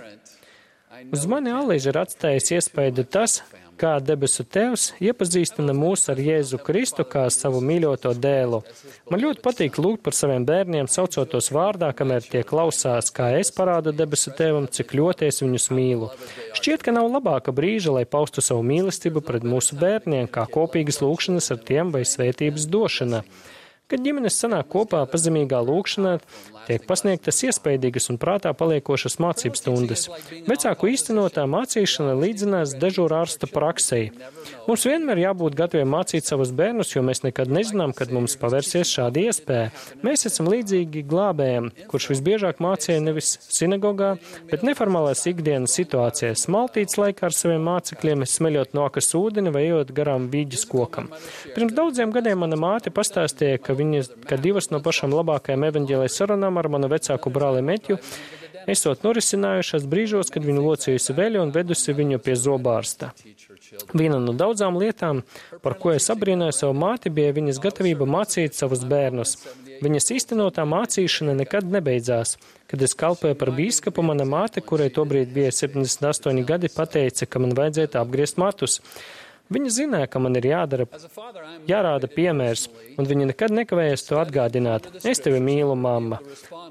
Uz mani alīži ir atstājis iespaidu tas, kā debesu tevs iepazīstina mūs ar Jēzu Kristu kā savu mīļoto dēlu. Man ļoti patīk lūgt par saviem bērniem, saucotos vārdā, kamēr tie klausās, kā es parādu debesu tēvam, cik ļoti es viņus mīlu. Šķiet, ka nav labāka brīža, lai paustu savu mīlestību pret mūsu bērniem, kā kopīgas lūgšanas ar tiem vai svētības došana. Kad ģimenes sanāk kopā pazemīgā lūkšanā, tiek pasniegtas iespaidīgas un prātā paliekošas mācību stundas. Vecāku īstenotā mācīšana līdzinās dežūra ārsta praksei. Mums vienmēr jābūt gataviem mācīt savus bērnus, jo mēs nekad nezinām, kad mums pavērsies šāda iespēja. Mēs esam līdzīgi glābējam, kurš visbiežāk mācīja nevis sinagogā, bet neformālās ikdienas situācijās, maltītes laikā ar saviem mācekļiem, smeļot no akas ūdeni vai ejot garām vīģes kokam. Pirms daudziem gadiem mana māte pastāstīja, ka, viņa, ka divas no pašām labākajām evaņģēlijas sarunām ar manu vecāku brāli Meķu esot norisinājušās brīžos, kad viņu locījusi veļu un vedusi viņu pie zobārsta. Viena no daudzām lietām, par ko es abrīnoju savu māti, bija viņas gatavība mācīt savus bērnus. Viņas īstenotā mācīšana nekad nebeidzās. Kad es kalpoju par bīskapu, mana māte, kurai tobrīd bija septiņdesmit astoņi gadi, pateica, ka man vajadzētu apgriezt matus. Viņa zināja, ka man ir jādara, jārāda piemērs, un viņa nekad nekavējas to atgādināt. Es tevi mīlu, mamma.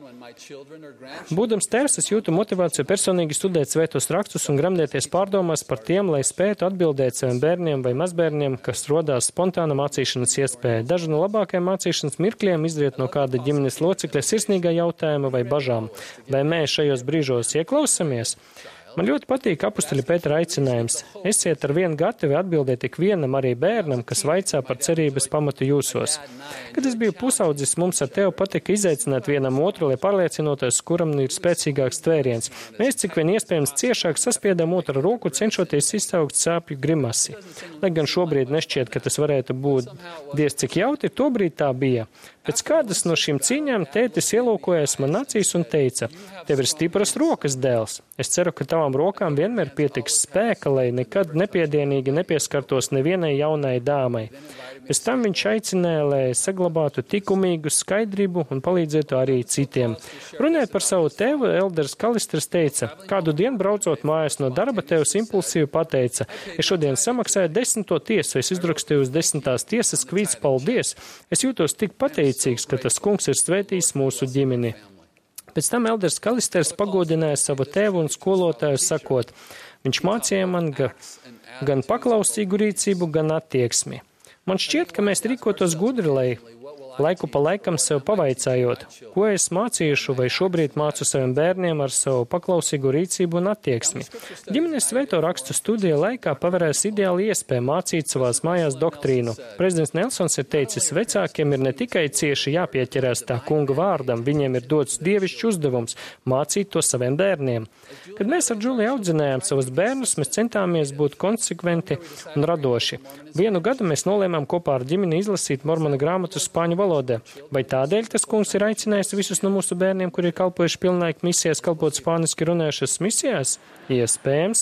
Būdams tēvs, es jūtu motivāciju personīgi studēt svētos rakstus un gremdēties pārdomās par tiem, lai spētu atbildēt saviem bērniem vai mazbērniem, kas rodās spontāna mācīšanas iespēja. Daži no labākajiem mācīšanas mirkļiem izriet no kāda ģimenes locekļa sirsnīgā jautājuma vai bažām. Vai mēs šajos brīžos ieklausamies? Man ļoti patīk apustuļa Pētera aicinājums. Esiet ar vienu gatavi atbildēt ik vienam, arī bērnam, kas vaicā par cerības pamatu jūsos. Kad es biju pusaudzis, mums ar tevi patika izaicināt vienam otru, lai pārliecinoties, kuram ir spēcīgāks tvēriens. Mēs cik vien iespējams ciešāk saspiedām otru roku, cenšoties izsaukt sāpju grimasi. Lai gan šobrīd nešķiet, ka tas varētu būt diez cik jautri, tobrīd tā bija. Pēc kādas no šīm cīņām tētis ielūkojas man acīs un teica, tev ir stipras rokas, dēls. Es ceru, ka tavām rokām vienmēr pietiks spēka, lai nekad nepiedienīgi nepieskartos nevienai jaunai dāmai. Pēc tam viņš aicināja, lai saglabātu likumīgu skaidrību un palīdzētu arī citiem. Runājot par savu tēvu, Elders Kalisters teica, kādu dienu braucot mājās no darba, tevs impulsīvi pateica, es šodien samaksāju desmito tiesu, es izrakstīju uz desmitās tiesas kvīts paldies. Es jūtos tik pateicīgs, ka tas kungs ir svētījis mūsu ģimeni. Pēc tam Elders Kalisters pagodināja savu tēvu un skolotāju sakot, viņš mācīja man ga, gan paklausīgu rīcību, gan attieksmi. Man šķiet, ka mēs rīkotos gudri, lai laiku pa laikam sev pavaicājot, ko es mācīšu vai šobrīd mācu saviem bērniem ar savu paklausīgu rīcību un attieksmi. Ģimenes svēto rakstu studija laikā pavērās ideāli iespēja mācīt savās mājās doktrīnu. Prezidents Nelsons ir teicis, vecākiem ir ne tikai cieši jāpieķerās tā kunga vārdam, viņiem ir dots dievišķs uzdevums mācīt to saviem bērniem. Kad mēs ar Džuliju audzinājām savus bērnus, mēs centāmies būt konsekventi un radoši. Vienu gadu mēs nolēmām kopā ar ģimeni izlasīt Mormona grāmatu spāņu valodā. Vai tādēļ tas kungs ir aicinājis visus no mūsu bērniem, kuri ir kalpojuši pilnlaika misijās, kalpot spāniski runājušas misijās? Iespējams.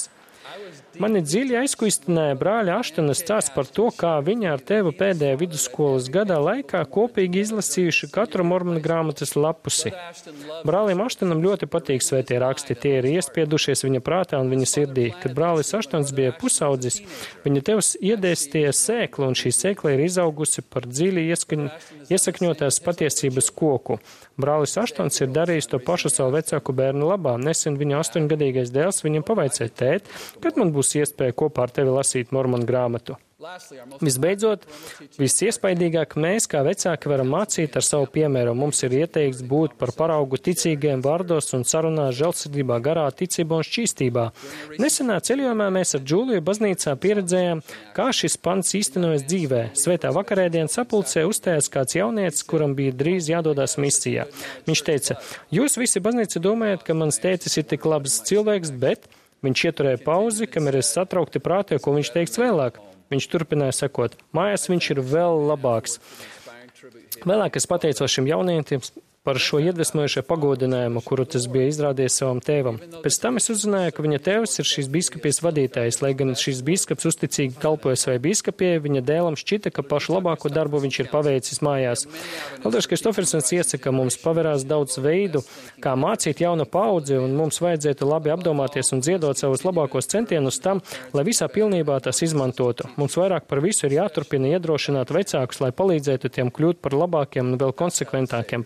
Mani dziļi aizkustināja brāļa Aštonas stāsts par to, kā viņa ar tēvu pēdējā vidusskolas gadā laikā kopīgi izlasījuši katru Mormona grāmatas lapusi. Brālim Aštonam ļoti patīk svētie raksti, tie ir iespiedušies viņa prātā un viņa sirdī. Kad brālis Aštons bija pusaudzis, viņa tevs iedēstīja sēklu, un šī sēkla ir izaugusi par dziļi ieskaņ... iesakņotās patiesības koku. Brālis Aštons ir darījis to pašu savu vecāku bērnu labā. Nesen viņa astoņgadīgais dēls viņam pavaicāja, tēt, kad man būs iespēja kopā ar tevi lasīt Mormona grāmatu. Visbeidzot, visiespaidīgāk mēs, kā vecāki, varam mācīt ar savu piemēru. Mums ir ieteikts būt par paraugu ticīgiem vārdos un sarunā žēlsirdībā, garā ticībā un šķīstībā. Nesenā ceļojumā mēs ar Džuliju baznīcā pieredzējām, kā šis pants īstenojas dzīvē. Svētā vakarēdienas sapulcē uzstājās kāds jaunietis, kuram bija drīz jādodas misijā. Viņš teica, jūs visi baznīca domājat, ka mans tētis ir tik labs cilvēks, bet viņš ieturēja pauzi, kamēr es satraukti prātoju, ko viņš teiks vēlāk. Viņš turpināja sakot, mājās viņš ir vēl labāks. Vēlāk es pateicos šim jaunietim par šo iedvesmojušo pagodinājumu, kuru tas bija izrādījis savam tēvam. Pēc tam es uzzināju, ka viņa tēvs ir šīs bīskapijas vadītājs, lai gan šīs bīskaps uzticīgi kalpoja savai bīskapijai, viņa dēlam šķita, ka pašu labāko darbu viņš ir paveicis mājās. Elders Kristofersons iesaka, mums paverās daudz veidu, kā mācīt jaunu paudzi, un mums vajadzētu labi apdomāties un ziedot savus labākos centienus tam, lai visā pilnībā tas izmantotu. Mums vairāk par visu ir jāturpina iedrošināt vecākus, lai palīdzētu tiem kļūt par labākiem un vēl konsekventākiem pasniedzējiem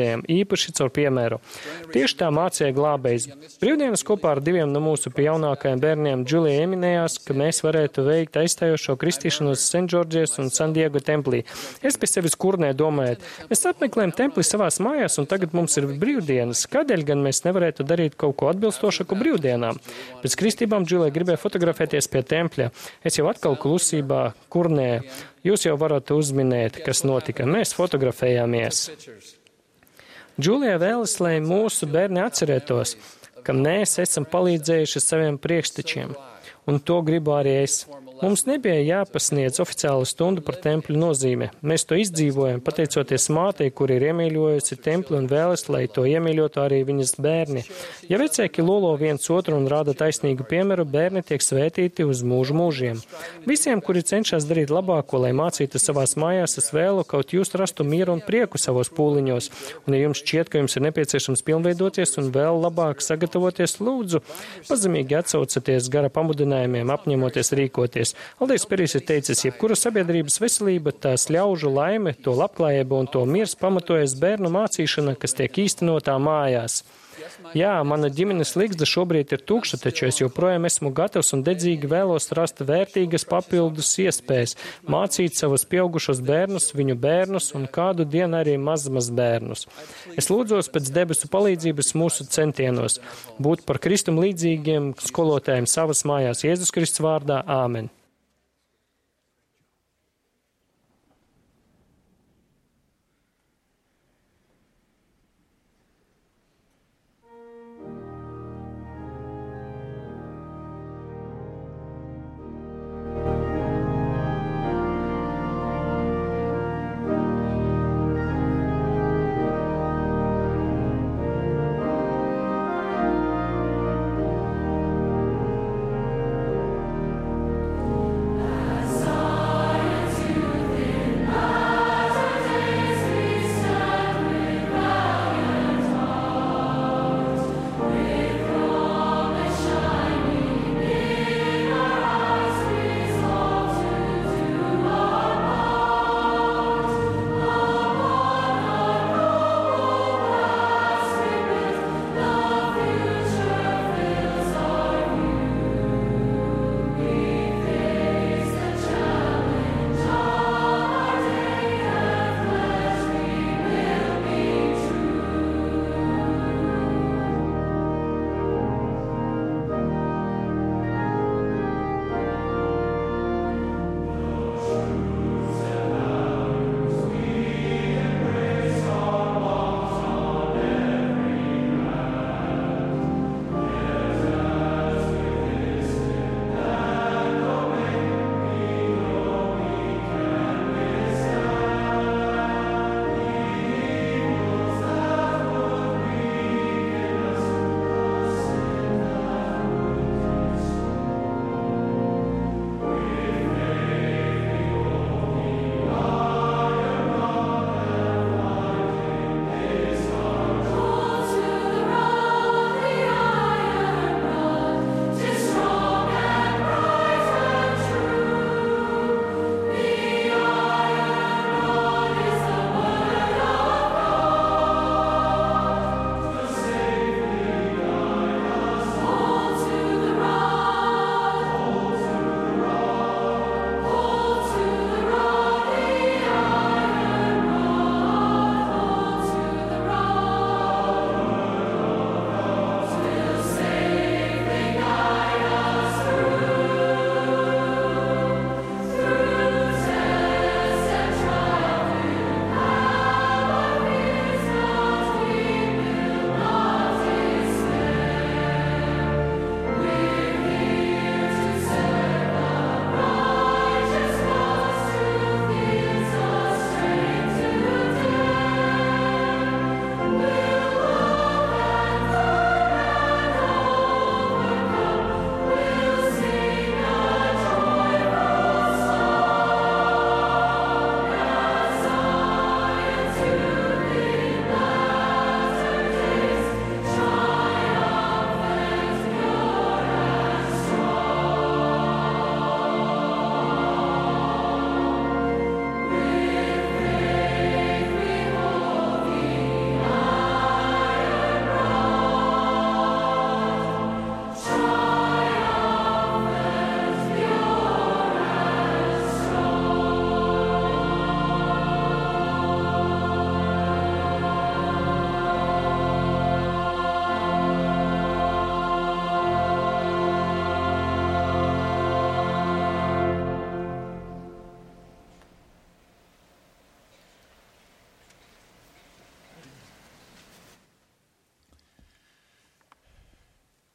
redzējām, īpaši caur piemēru. Tieši tā mācīja glābējs. Brīvdienas kopā ar diviem no mūsu jaunākajiem bērniem Džulija ieminējās, ka mēs varētu veikt aizstājošo kristīšanos Sentdžordžijas un San Diego templī. Es pie sevis kurnē domājot, mēs apmeklējam templi savās mājās un tagad mums ir brīvdienas. Kādēļ gan mēs nevarētu darīt kaut ko atbilstošāku brīvdienām? Pēc kristībām Džulija gribēja fotografēties pie tempļa. Es jau atkal klusībā kurnē. Jūs jau varat uzminēt, kas notika. Mēs fotografējāmies. Džulija vēlas, lai mūsu bērni atcerētos, ka mēs esam palīdzējuši saviem priekštečiem. Un to gribu arī es. Mums nebija jāpasniedz oficiāla stunda par tempļu nozīme. Mēs to izdzīvojam, pateicoties mātei, kur ir iemīļojusi templi un vēlas, lai to iemīļotu arī viņas bērni. Ja vecēki lolo viens otru un rāda taisnīgu piemēru, bērni tiek svētīti uz mūžu mūžiem. Visiem, kuri cenšas darīt labāko, lai mācītu savās mājās, es vēlu, kaut jūs rastu mieru un prieku savos pūliņos. Un ja jums šķiet, ka jums ir nepieciešams pilnveidoties un vēl labāk sagatavoties, lūdzu, pazemīgi atsaucaties gara pamudinājumiem, apņemoties rīkoties. Aldis Perijs ir teicis, jebkura sabiedrības veselība, tās ļaužu laime, to labklājība un to miers pamatojas bērnu mācīšana, kas tiek īstenotā mājās. Jā, mana ģimenes ligzda šobrīd ir tukša, taču es joprojām esmu gatavs un dedzīgi vēlos rast vērtīgas papildus iespējas, mācīt savus pieaugušos bērnus, viņu bērnus un kādu dienu arī mazmaz bērnus. Es lūdzos pēc debesu palīdzības mūsu centienos, būt par Kristum līdzīgiem skolotājiem savas mājās Jēzus Kristus vārdā. Āmen.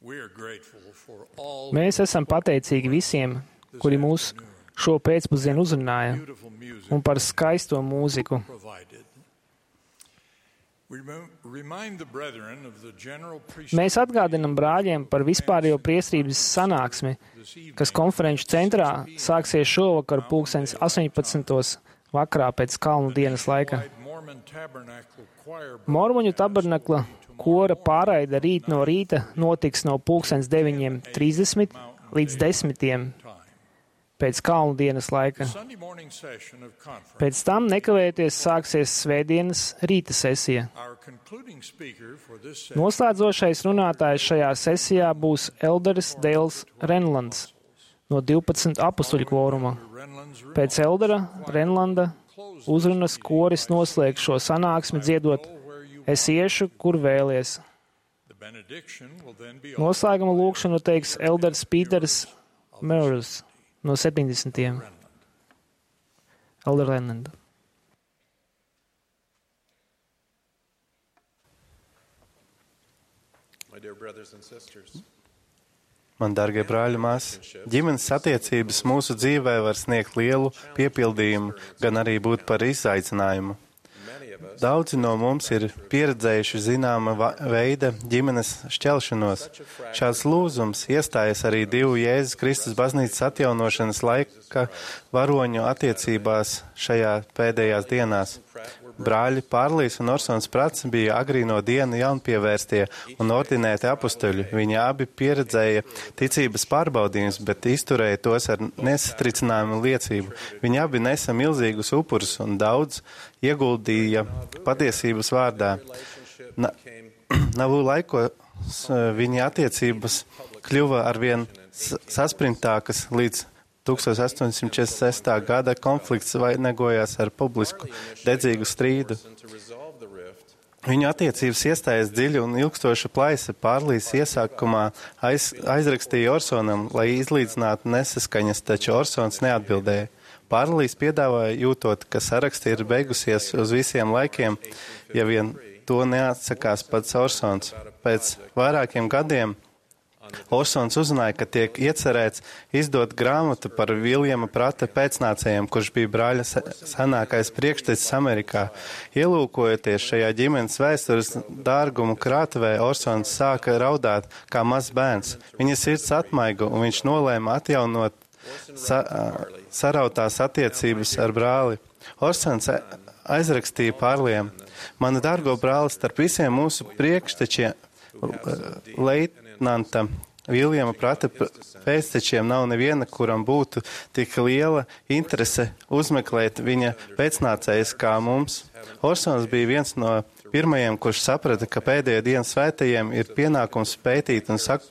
Mēs esam pateicīgi visiem, kuri mūs šo pēcpusdienu uzrunāja, un par skaisto mūziku. Mēs atgādinam brāļiem par vispārējo priestrības sanāksmi, kas konferenču centrā sāksies šovakar pulkstens astoņpadsmitos vakarā pēc kalnu dienas laika. Mormoņu tabernakla kora pārraide rīt no rīta notiks no pulkstens deviņiem trīsdesmit līdz desmitiem pēc kalnu dienas laika. Pēc tam nekavējoties sāksies svētdienas rīta sesija. Noslēdzošais runātājs šajā sesijā būs elderis Dēls Renlands no divpadsmit apustuļu kvoruma. Pēc eldera Renlanda uzrunas koris noslēgs šo sanāksmi dziedot Es iešu, kur vēlies. Noslēguma lūkšanu teiks elders Pīters Mērus no septiņdesmitiem. Elder Renlanda. Man, dargie brāļi, māsas, ģimenes attiecības mūsu dzīvē var sniegt lielu piepildījumu, gan arī būt par izaicinājumu. Daudzi no mums ir pieredzējuši zināma veida ģimenes šķelšanos. Šāds lūzums iestājas arī divu Jēzus Kristus baznīcas atjaunošanas laika varoņu attiecībās šajā pēdējās dienās. Brāļi Pārlīs un Orsons Prats bija agrīno dienu jaunpievērstie un ordinēti apustuļi. Viņi abi pieredzēja ticības pārbaudījumus, bet izturēja tos ar nesatricinājumu liecību. Viņi abi nesa milzīgus upurus un daudz ieguldīja patiesības vārdā. Na, Navu laikos viņa attiecības kļuva arvien saspringtākas līdz tūkstoš astoņsimt četrdesmit sestā gada konflikts vainagojās ar publisku dedzīgu strīdu. Viņu attiecības iestājas dziļa un ilgstoša plaisa. Pārlīs iesākumā aiz, aizrakstīja Orsonam, lai izlīdzinātu nesaskaņas, taču Orsons neatbildēja. Pārlīs piedāvāja, jūtot, ka saraksti ir beigusies uz visiem laikiem, ja vien to neatsakās pats Orsons. Pēc vairākiem gadiem Orsons uzzināja, ka tiek iecerēts izdot grāmatu par Viljama Prata pēcnācējiem, kurš bija brāļa senākais priekštecis Amerikā. Ielūkojoties šajā ģimenes vēstures dārgumu krātuvē, Orsons sāka raudāt kā mazs bērns. Viņa sirds atmaiga, un viņš nolēma atjaunot sa sarautās attiecības ar brāli. Orsons aizrakstīja Pārliem: Mana dārgo brāli, starp visiem mūsu priekštečiem, leitnanta Viljama Prata pēctečiem nav neviena, kuram būtu tik liela interese uzmeklēt viņa pēcnācējus kā mums. Orsons bija viens no pirmajiem, kurš saprata, ka pēdējo dienu svētajiem ir pienākums pētīt un sak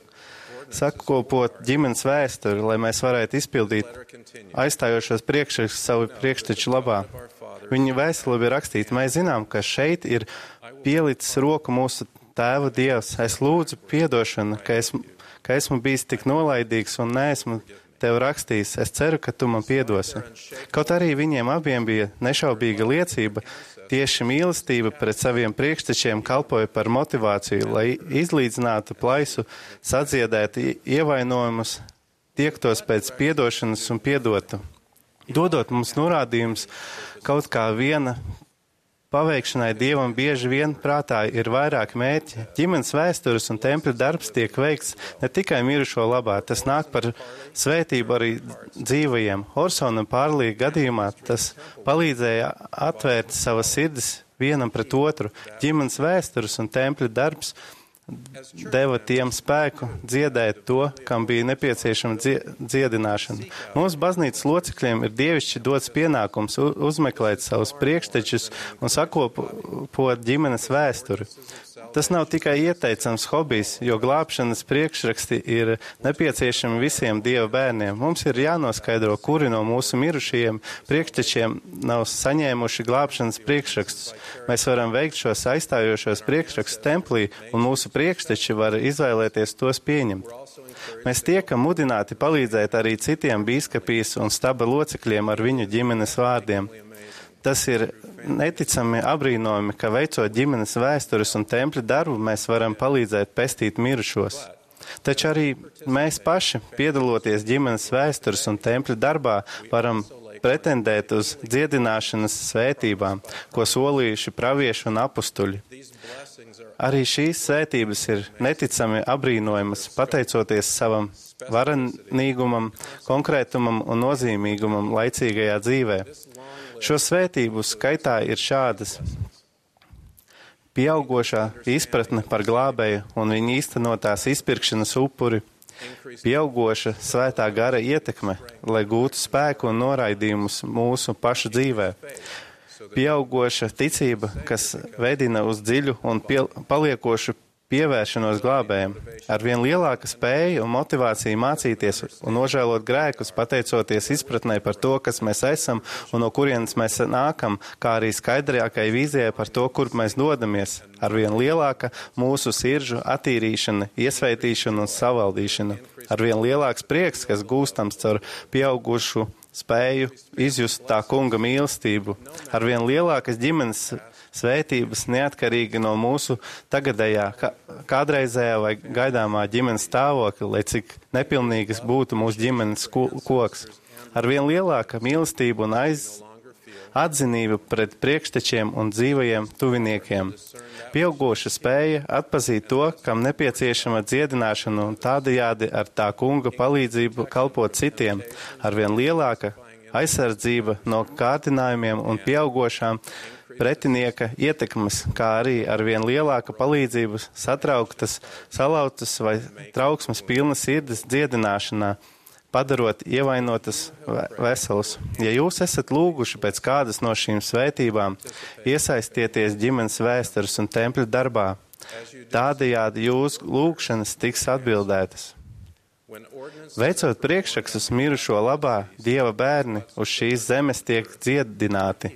sakopot ģimenes vēsturi, lai mēs varētu izpildīt aizstājošos priekšrakstus savu priekšteču labā. Viņa vēstule bija rakstīta: Mēs zinām, ka šeit ir pielicis roku mūsu Tēva Dievs. Es lūdzu piedošanu, ka esmu, ka esmu bijis tik nolaidīgs un neesmu tev rakstījis. Es ceru, ka tu man piedosi. Kaut arī viņiem abiem bija nešaubīga liecība, tieši mīlestība pret saviem priekštečiem kalpoja par motivāciju, lai izlīdzinātu plaisu, sadziedētu ievainojumus, tiektos pēc piedošanas un piedotu. Dodot mums norādījumus kaut kā viena paveikšanai Dievam bieži vien prātā ir vairāk mērķi. Ģimenes vēstures un tempļa darbs tiek veikts ne tikai mirušo labā, tas nāk par svētību arī dzīvajiem. Orsona Pārlī gadījumā tas palīdzēja atvērt savas sirdis vienam pret otru. Ģimenes vēstures un tempļa darbs deva tiem spēku dziedēt to, kam bija nepieciešama dziedināšana. Mums baznīcas locekļiem ir dievišķi dots pienākums uzmeklēt savus priekštečus un sakopot ģimenes vēsturi. Tas nav tikai ieteicams hobijs, jo glābšanas priekšraksti ir nepieciešami visiem Dieva bērniem. Mums ir jānoskaidro, kuri no mūsu mirušajiem priekštečiem nav saņēmuši glābšanas priekšrakstus. Mēs varam veikt šos aizstājošos priekšrakstus templī, un mūsu priekšteči var izvēlēties tos pieņemt. Mēs tiekam mudināti palīdzēt arī citiem bīskapijas un staba locekļiem ar viņu ģimenes vārdiem. Tas ir neticami apbrīnojami, ka veicot ģimenes vēstures un tempļa darbu, mēs varam palīdzēt pestīt mirušos. Taču arī mēs paši, piedaloties ģimenes vēstures un tempļa darbā, varam pretendēt uz dziedināšanas svētībām, ko solījuši pravieši un apustuļi. Arī šīs svētības ir neticami abrīnojamas, pateicoties savam varenīgumam, konkrētumam un nozīmīgumam laicīgajā dzīvē. Šo svētību skaitā ir šādas: pieaugošā izpratne par glābēju un viņa īstenotās izpirkšanas upuri, pieaugoša svētā gara ietekme, lai gūtu spēku un noraidījumus mūsu pašu dzīvē, pieaugoša ticība, kas vedina uz dziļu un pie, paliekošu pievēršanos glābējiem, ar vien lielāka spēja un motivācija mācīties un nožēlot grēkus, pateicoties izpratnē par to, kas mēs esam un no kurienes mēs nākam, kā arī skaidraākai vīzijai par to, kur mēs dodamies, ar vien lielāka mūsu sirdžu attīrīšana, iesveitīšana un savaldīšana, ar vien lielāks prieks, kas gūstams caur pieaugušu spēju izjust tā kunga mīlestību, ar vien lielākas ģimenes svētības neatkarīgi no mūsu tagadējā, kādreizējā vai gaidāmā ģimenes stāvokļa, lai cik nepilnīgas būtu mūsu ģimenes koks. Ar vien lielāka mīlestība un aiz atzinība pret priekštečiem un dzīvajiem tuviniekiem. Pieaugoša spēja atpazīt to, kam nepieciešama dziedināšana un tādajādi ar tā kunga palīdzību kalpot citiem. Ar vien lielāka aizsardzība no kārdinājumiem un pieaugošām pretinieka ietekmes, kā arī ar vien lielāka palīdzību satrauktas, salauztas vai trauksmes pilnas sirdes dziedināšanā, padarot ievainotas veselus. Ja jūs esat lūguši pēc kādas no šīm svētībām, iesaistieties ģimenes vēstures un tempļa darbā. Tādējādi jūsu lūgšanas tiks atbildētas. Veicot priekšrakstus mirušo labā, Dieva bērni uz šīs zemes tiek dziedināti.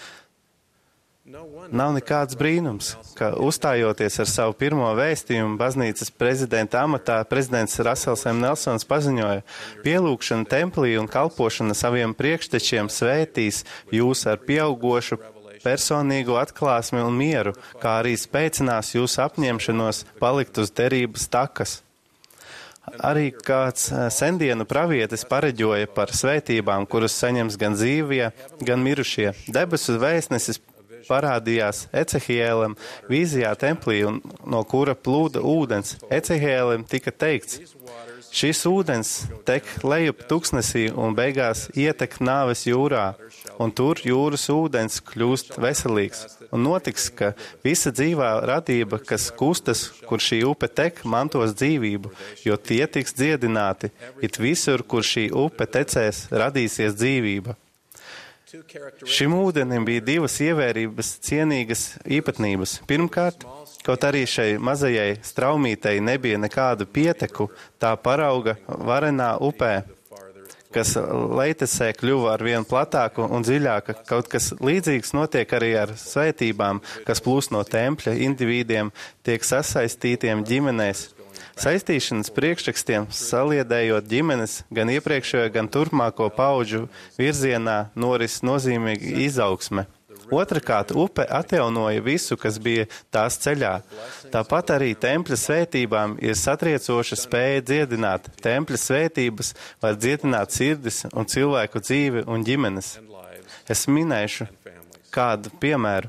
Nav nekāds brīnums, ka uzstājoties ar savu pirmo vēstījumu baznīcas prezidenta amatā, prezidents Rasels M. Nelsons paziņoja: pielūgšana templī un kalpošana saviem priekštečiem svētīs jūs ar pieaugošu personīgu atklāsmi un mieru, kā arī spēcinās jūsu apņemšanos palikt uz derības takas. Arī kāds sendienu pravietis pareģoja par svētībām, kuras saņems gan dzīvie, gan mirušie. Debesu vēstnesis parādījās Ecehielam vīzijā templī, un no kura plūda ūdens. Ecehielam tika teikts: šis ūdens tek lejup tuksnesī un beigās ietek nāves jūrā, un tur jūras ūdens kļūst veselīgs. Un notiks, ka visa dzīvā radība, kas kustas, kur šī upe tek, mantos dzīvību, jo tie tiks dziedināti. It visur, kur šī upe tecēs, radīsies dzīvība. Šim ūdenim bija divas ievērības cienīgas īpatnības. Pirmkārt, kaut arī šai mazajai straumītei nebija nekādu pieteku, tā parauga varenā upē, kas leitesē kļuva ar vien platāku un dziļāku. Kaut kas līdzīgs notiek arī ar svētībām, kas plūst no tempļa individiem, tiek sasaistītiem ģimenēs. Saistīšanas priekšrakstiem saliedējot ģimenes gan iepriekšējo, gan turpmāko paudžu virzienā noris nozīmīga izaugsme. Otrakārt, upe atjaunoja visu, kas bija tās ceļā. Tāpat arī tempļa svētībām ir satriecoša spēja dziedināt. Tempļa svētības var dziedināt sirdis un cilvēku dzīvi un ģimenes. Es minēšu kādu piemēru.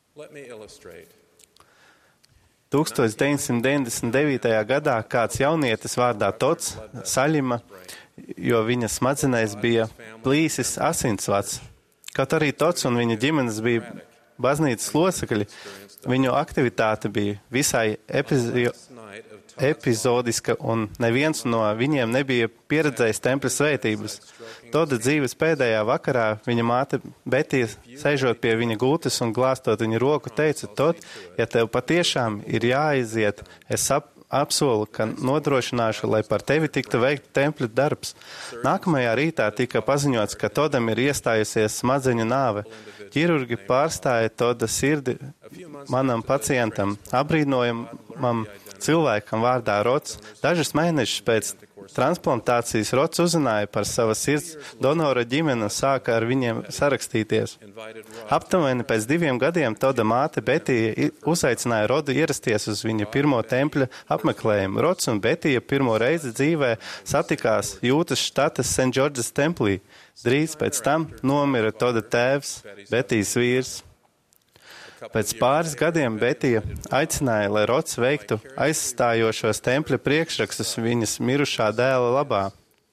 tūkstoš deviņsimt deviņdesmit devītajā gadā kāds jaunietis vārdā Tots saļima, jo viņa smadzenēs bija plīsis asinsvads. Kaut arī Tots un viņa ģimenes bija baznīcas locekļi, viņu aktivitāte bija visai epizo epizodiska, un neviens no viņiem nebija pieredzējis tempļa svētības. Toda dzīves pēdējā vakarā viņa māte Betija, sēžot pie viņa gultas un glāstot viņa roku, teica: Tod, ja tev patiešām ir jāaiziet, es ap, apsolu, ka nodrošināšu, lai par tevi tiktu veikt tempļa darbs. Nākamajā rītā tika paziņots, ka Todam ir iestājusies smadzeņu nāve. Ķirurgi pārstāja Toda sirdi manam pacientam, abrīnojamam cilvēkam vārdā Rots. Dažus mēnešus pēc transplantācijas Rods uzzināja par savas sirds donora ģimeni un sāka ar viņiem sarakstīties. Aptuveni pēc diviem gadiem Toda māte Betija uzaicināja Rodu ierasties uz viņa pirmo tempļa apmeklējumu. Rods un Betija pirmo reizi dzīvē satikās Jūtas štata Saint George's templī. Drīz pēc tam nomira Toda tēvs, Betijas vīrs. Pēc pāris gadiem Betija aicināja, lai Rods veiktu aizstājošos tempļa priekšrakstus viņas mirušā dēla labā.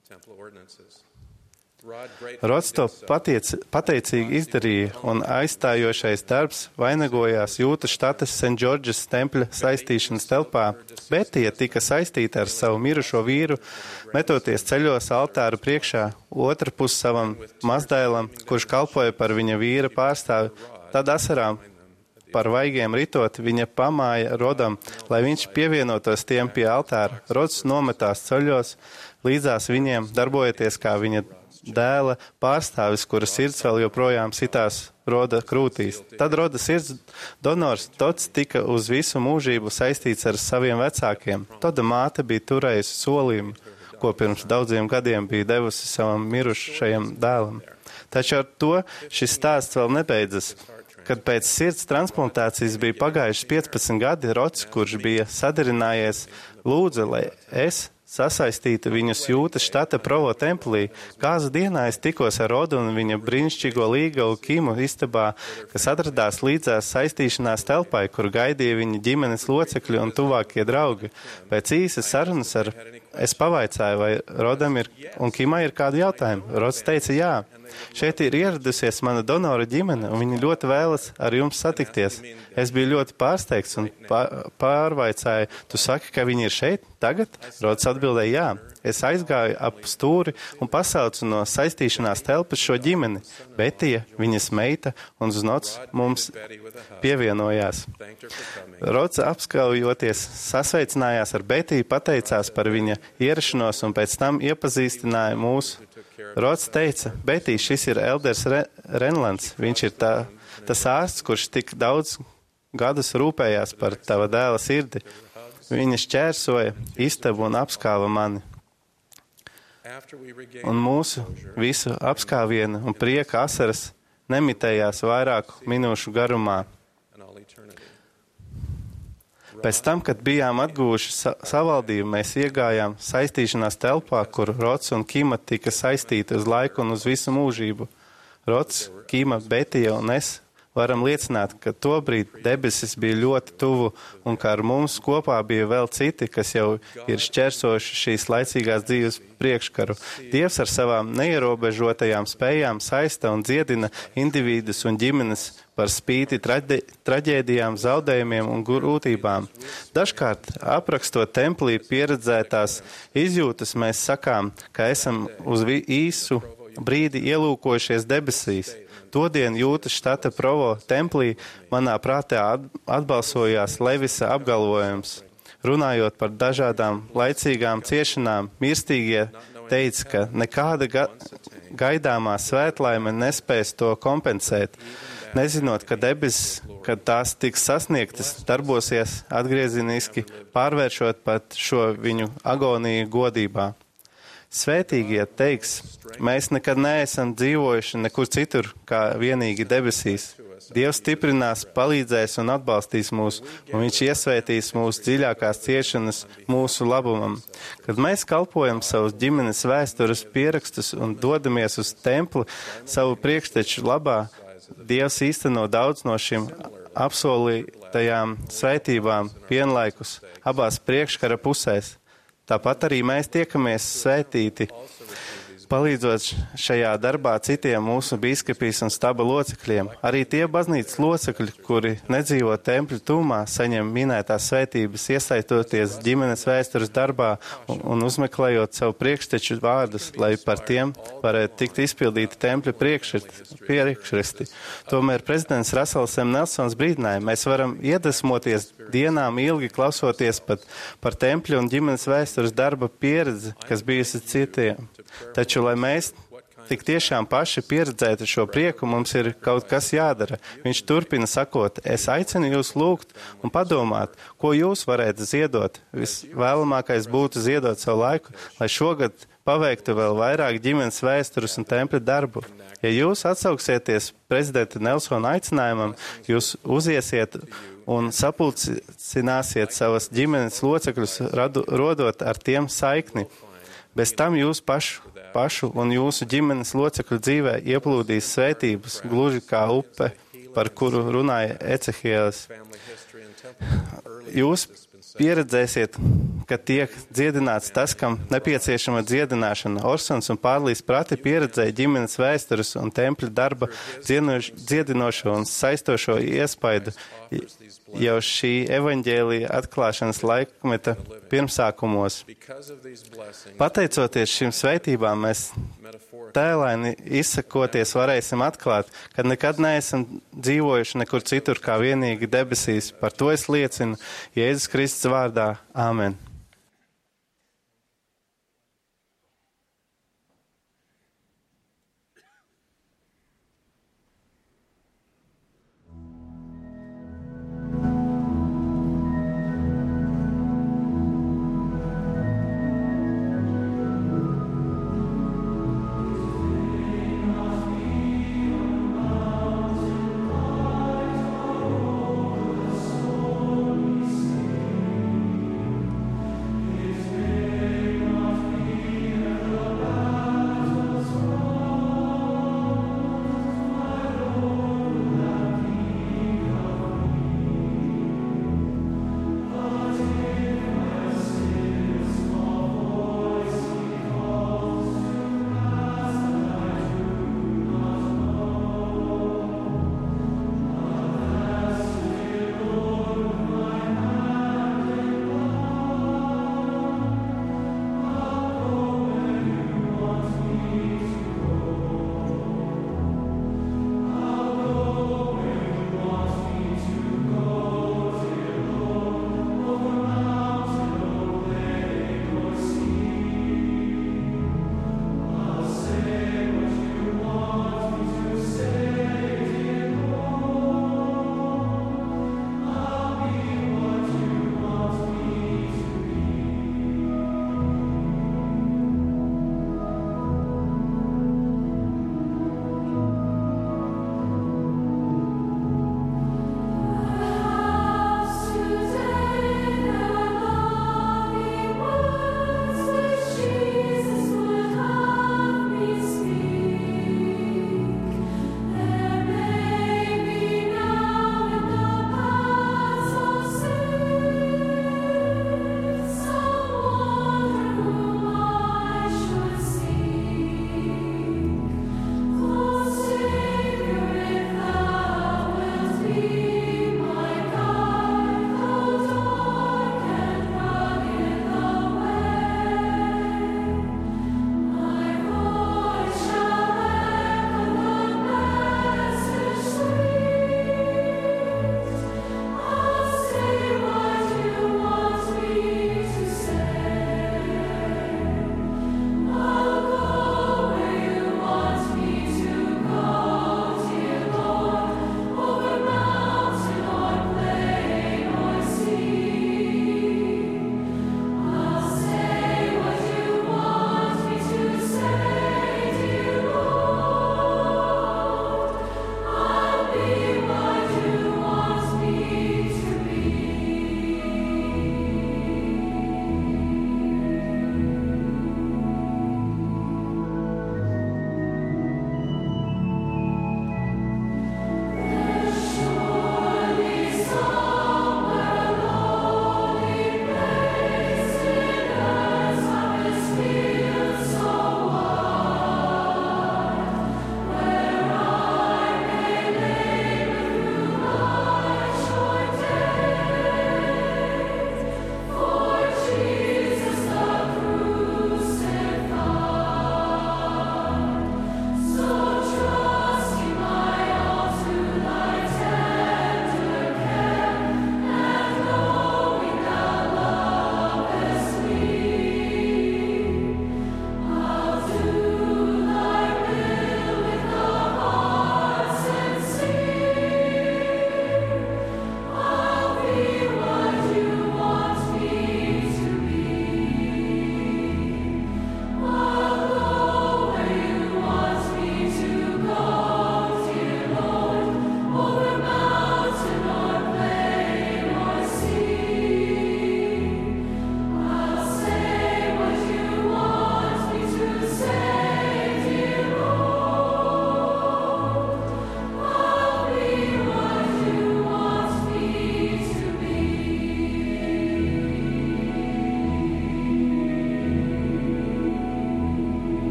Rods to patiec, pateicīgi izdarīja, un aizstājošais darbs vainagojās Jūtas štatas Saint George's tempļa saistīšanas telpā. Betija tika saistīta ar savu mirušo vīru, metoties ceļos altāru priekšā, otra pus savam mazdēlam, kurš kalpoja par viņa vīra pārstāvi. Tad asarām par vaigiem ritot, viņa pamāja Rodam, lai viņš pievienotos tiem pie altāra. Rods nometās ceļos, līdzās viņiem darbojoties kā viņa dēla pārstāvis, kura sirds vēl joprojām sitās Roda krūtīs. Tad Roda sirds donors Tots tika uz visu mūžību saistīts ar saviem vecākiem. Toda māte bija turējusi solījumu, ko pirms daudziem gadiem bija devusi savam mirušajam dēlam. Taču ar to šis stāsts vēl nebeidzas. Kad pēc sirds transplantācijas bija pagājuši piecpadsmit gadi, Rods, kurš bija sadarinājies, lūdza, lai es sasaistītu viņus Jūtas štata Provo templī. Kāzu dienā es tikos ar Rodu un viņa brīnišķīgo līgavu Kimu istabā, kas atradās līdzās saistīšanās telpai, kur gaidīja viņa ģimenes locekļi un tuvākie draugi. Pēc īsas sarunas ar es pavaicāju, vai Rodam ir un Kimai ir kādi jautājumi. Rods teica, jā. Šeit ir ieradusies mana donora ģimene, un viņi ļoti vēlas ar jums satikties. Es biju ļoti pārsteigts un pārvaicāju, tu saki, ka viņi ir šeit tagad? Rods atbildēja, jā. Es aizgāju ap stūri un pasaucu no saistīšanās telpas šo ģimeni. Betija, viņas meita un Znots mums pievienojās. Rods apskaujoties sasveicinājās ar Betiju, pateicās par viņa ierašanos un pēc tam iepazīstināja mūsu. Rods teica, Betija, šis ir Elders Re Renlands. Viņš ir tā, tas ārsts, kurš tik daudz gadus rūpējās par tava dēla sirdi. Viņa šķērsoja istabu un apskāva mani. Un mūsu visu apskāvienu un prieka asaras nemitējās vairāku minūšu garumā. Pēc tam, kad bijām atguvuši sa savaldību, mēs iegājām saistīšanās telpā, kur Rods un Kima tika saistīti uz laiku un uz visu mūžību. Rods, Kima, Betija un es varam liecināt, ka tobrīd debesis bija ļoti tuvu un ka ar mums kopā bija vēl citi, kas jau ir šķērsojuši šīs laicīgās dzīves priekškaru. Dievs ar savām neierobežotajām spējām saista un dziedina individus un ģimenes par spīti traģe, traģēdijām, zaudējumiem un grūtībām. Dažkārt, aprakstot templī pieredzētās izjūtas, mēs sakām, ka esam uz īsu brīdi ielūkojušies debesīs. Todien Jūtas štata Provo templī manā prātā atbalsojās Levisa apgalvojums. Runājot par dažādām laicīgām ciešanām, mirstīgie teica, ka nekāda ga gaidāmā svētlaime nespēs to kompensēt. Nezinot, ka debesis, kad tās tiks sasniegtas, darbosies atgrieziniski, pārvēršot pat šo viņu agoniju godībā. Svētīgie teiks, mēs nekad neesam dzīvojuši nekur citur, kā vienīgi debesīs. Dievs stiprinās, palīdzēs un atbalstīs mūs, un viņš iesvētīs mūsu dziļākās ciešanas mūsu labumam. Kad mēs kalpojam savus ģimenes vēstures pierakstus un dodamies uz templi savu priekšteču labā, Dievs īsteno daudz no šīm apsolītajām svētībām vienlaikus abās priekškara pusēs. Tāpat arī mēs tiekamies svētīti, palīdzot šajā darbā citiem mūsu bīskapijas un staba locekļiem. Arī tie baznīcas locekļi, kuri nedzīvo tempļu tūmā, saņem minētās svētības, iesaistot ģimenes vēstures darbā un, un uzmeklējot savu priekšteču vārdus, lai par tiem varētu tikt izpildīti tempļa priekšresti. Tomēr prezidents Rasels M. Nelsons brīdināja, mēs varam iedvesmoties dienām ilgi klausoties pat par tempļu un ģimenes vēstures darba pieredzi, kas bijusi citiem. Taču, lai mēs tik tiešām paši pieredzētu šo prieku, mums ir kaut kas jādara. Viņš turpina sakot, es aicinu jūs lūgt un padomāt, ko jūs varētu ziedot. Visvēlamākais būtu ziedot savu laiku, lai šogad paveiktu vēl vairāk ģimenes vēstures un tempļa darbu. Ja jūs atsauksieties prezidenta Nelsona aicinājumam, jūs uziesiet un sapulcināsiet savas ģimenes locekļus, radu, rodot ar tiem saikni. Bez tam jūs pašu, pašu un jūsu ģimenes locekļu dzīvē ieplūdīs svētības, gluži kā upe, par kuru runāja Ecehielis. Jūs pieredzēsiet, ka tiek dziedināts tas, kam nepieciešama dziedināšana. Orsons un Pārlīs prati pieredzēja ģimenes vēstures un tempļa darba dziedinošo un saistošo iespaidu jau šī evaņģēlija atklāšanas laikmeta pirmsākumos. Pateicoties šīm svētībām, mēs tēlaini izsakoties varēsim atklāt, ka nekad neesam dzīvojuši nekur citur kā vienīgi debesīs. Par to es liecinu Jēzus Kristus vārdā. Āmen.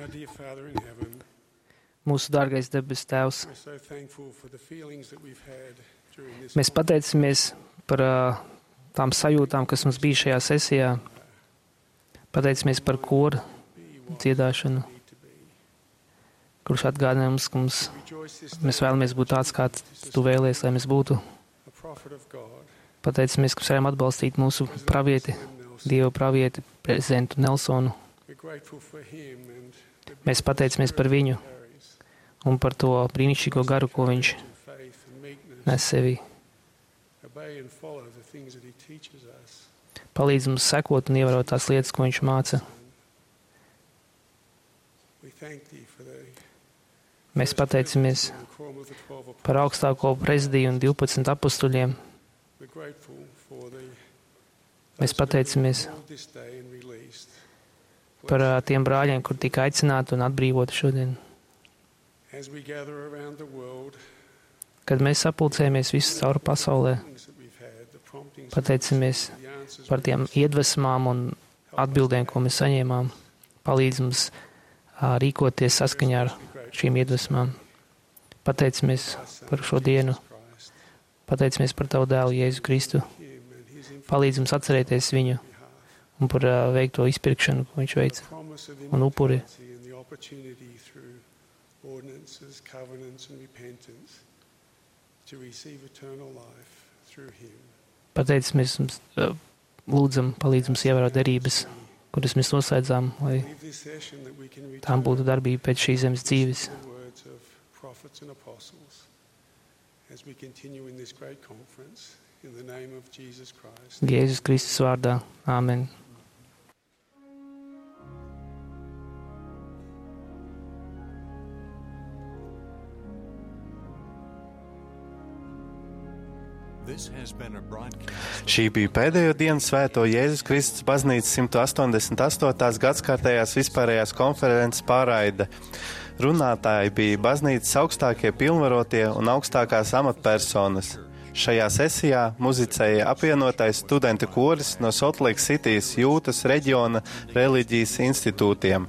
Our dear Father in heaven, Mūsu dārgais debes Tēvs, we're so thankful for the feelings that we've had during this mēs pateicamies par uh, tām sajūtām, kas mums bija šajā sesijā. Pateicamies par koru dziedāšanu, kurš atgādina mums, ka mums, mēs vēlamies būt tāds, kāds Tu vēlies, lai mēs būtu. a prophet of God. Pateicamies, ka varam atbalstīt mūsu pravieti, Dieva pravieti, prezidentu Nelsonu. We're grateful for him and the Mēs pateicamies par viņu carries un par to brīnišķīgo garu, ko viņš and faith and meekness. nes sevī. Obey and follow the things that he teaches us. Palīdz mums sekot un ievērot tās lietas, ko viņš māca. We thank thee for the Mēs pateicamies and the quorum of the twelve apostles. par augstāko prezidiju un divpadsmit apustuļiem. We're grateful for the Mēs pateicamies called this day and released. par uh, tiem brāļiem, kur tika aicināti un atbrīvoti šodien. As we gather around the world, Kad mēs sapulcējamies visu cauri pasaulē, things that we've had, the promptings, pateicamies the answers par tiem iedvesmām un atbildēm, ko mēs saņēmām. Palīdz mums uh, rīkoties saskaņā ar šīm iedvesmām. Pateicamies par šo dienu. Christ, Pateicamies par Tavu dēlu Jēzu Kristu. him and his Palīdz mums atcerēties viņu un par uh, veikto izpirkšanu, ko viņš veica. promise of Un upuri. immortality and the opportunity through ordinances, covenants and repentance to receive eternal life through him. Pateicamies mums, uh, lūdzam, palīdz mums ievērot derības, kuras mēs noslēdzām, lai Leave this session that we can tām return būtu darbība pēc šīs zemes dzīves. to the words of prophets and apostles as we continue in this great conference in the name of Jesus Christ. Jēzus Kristus vārdā. Āmen. Šī bija pēdējo dienu svēto Jēzus Kristus baznīcas simt astoņdesmit astotās gadskārtējās vispārējās konferences pārraide. Runātāji bija baznīcas augstākie pilnvarotie un augstākās amatpersonas. Šajā sesijā muzicēja apvienotais studentu koris no Salt Lake Citys Jūtas reģiona reliģijas institūtiem.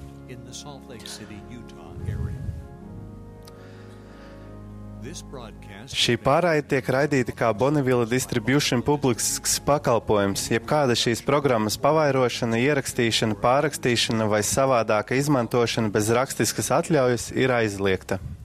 Šī pārraide tiek raidīta kā Bonneville Distribution publisks pakalpojums, jeb kāda šīs programmas pavairošana, ierakstīšana, pārrakstīšana vai savādāka izmantošana bez rakstiskas atļaujas ir aizliegta.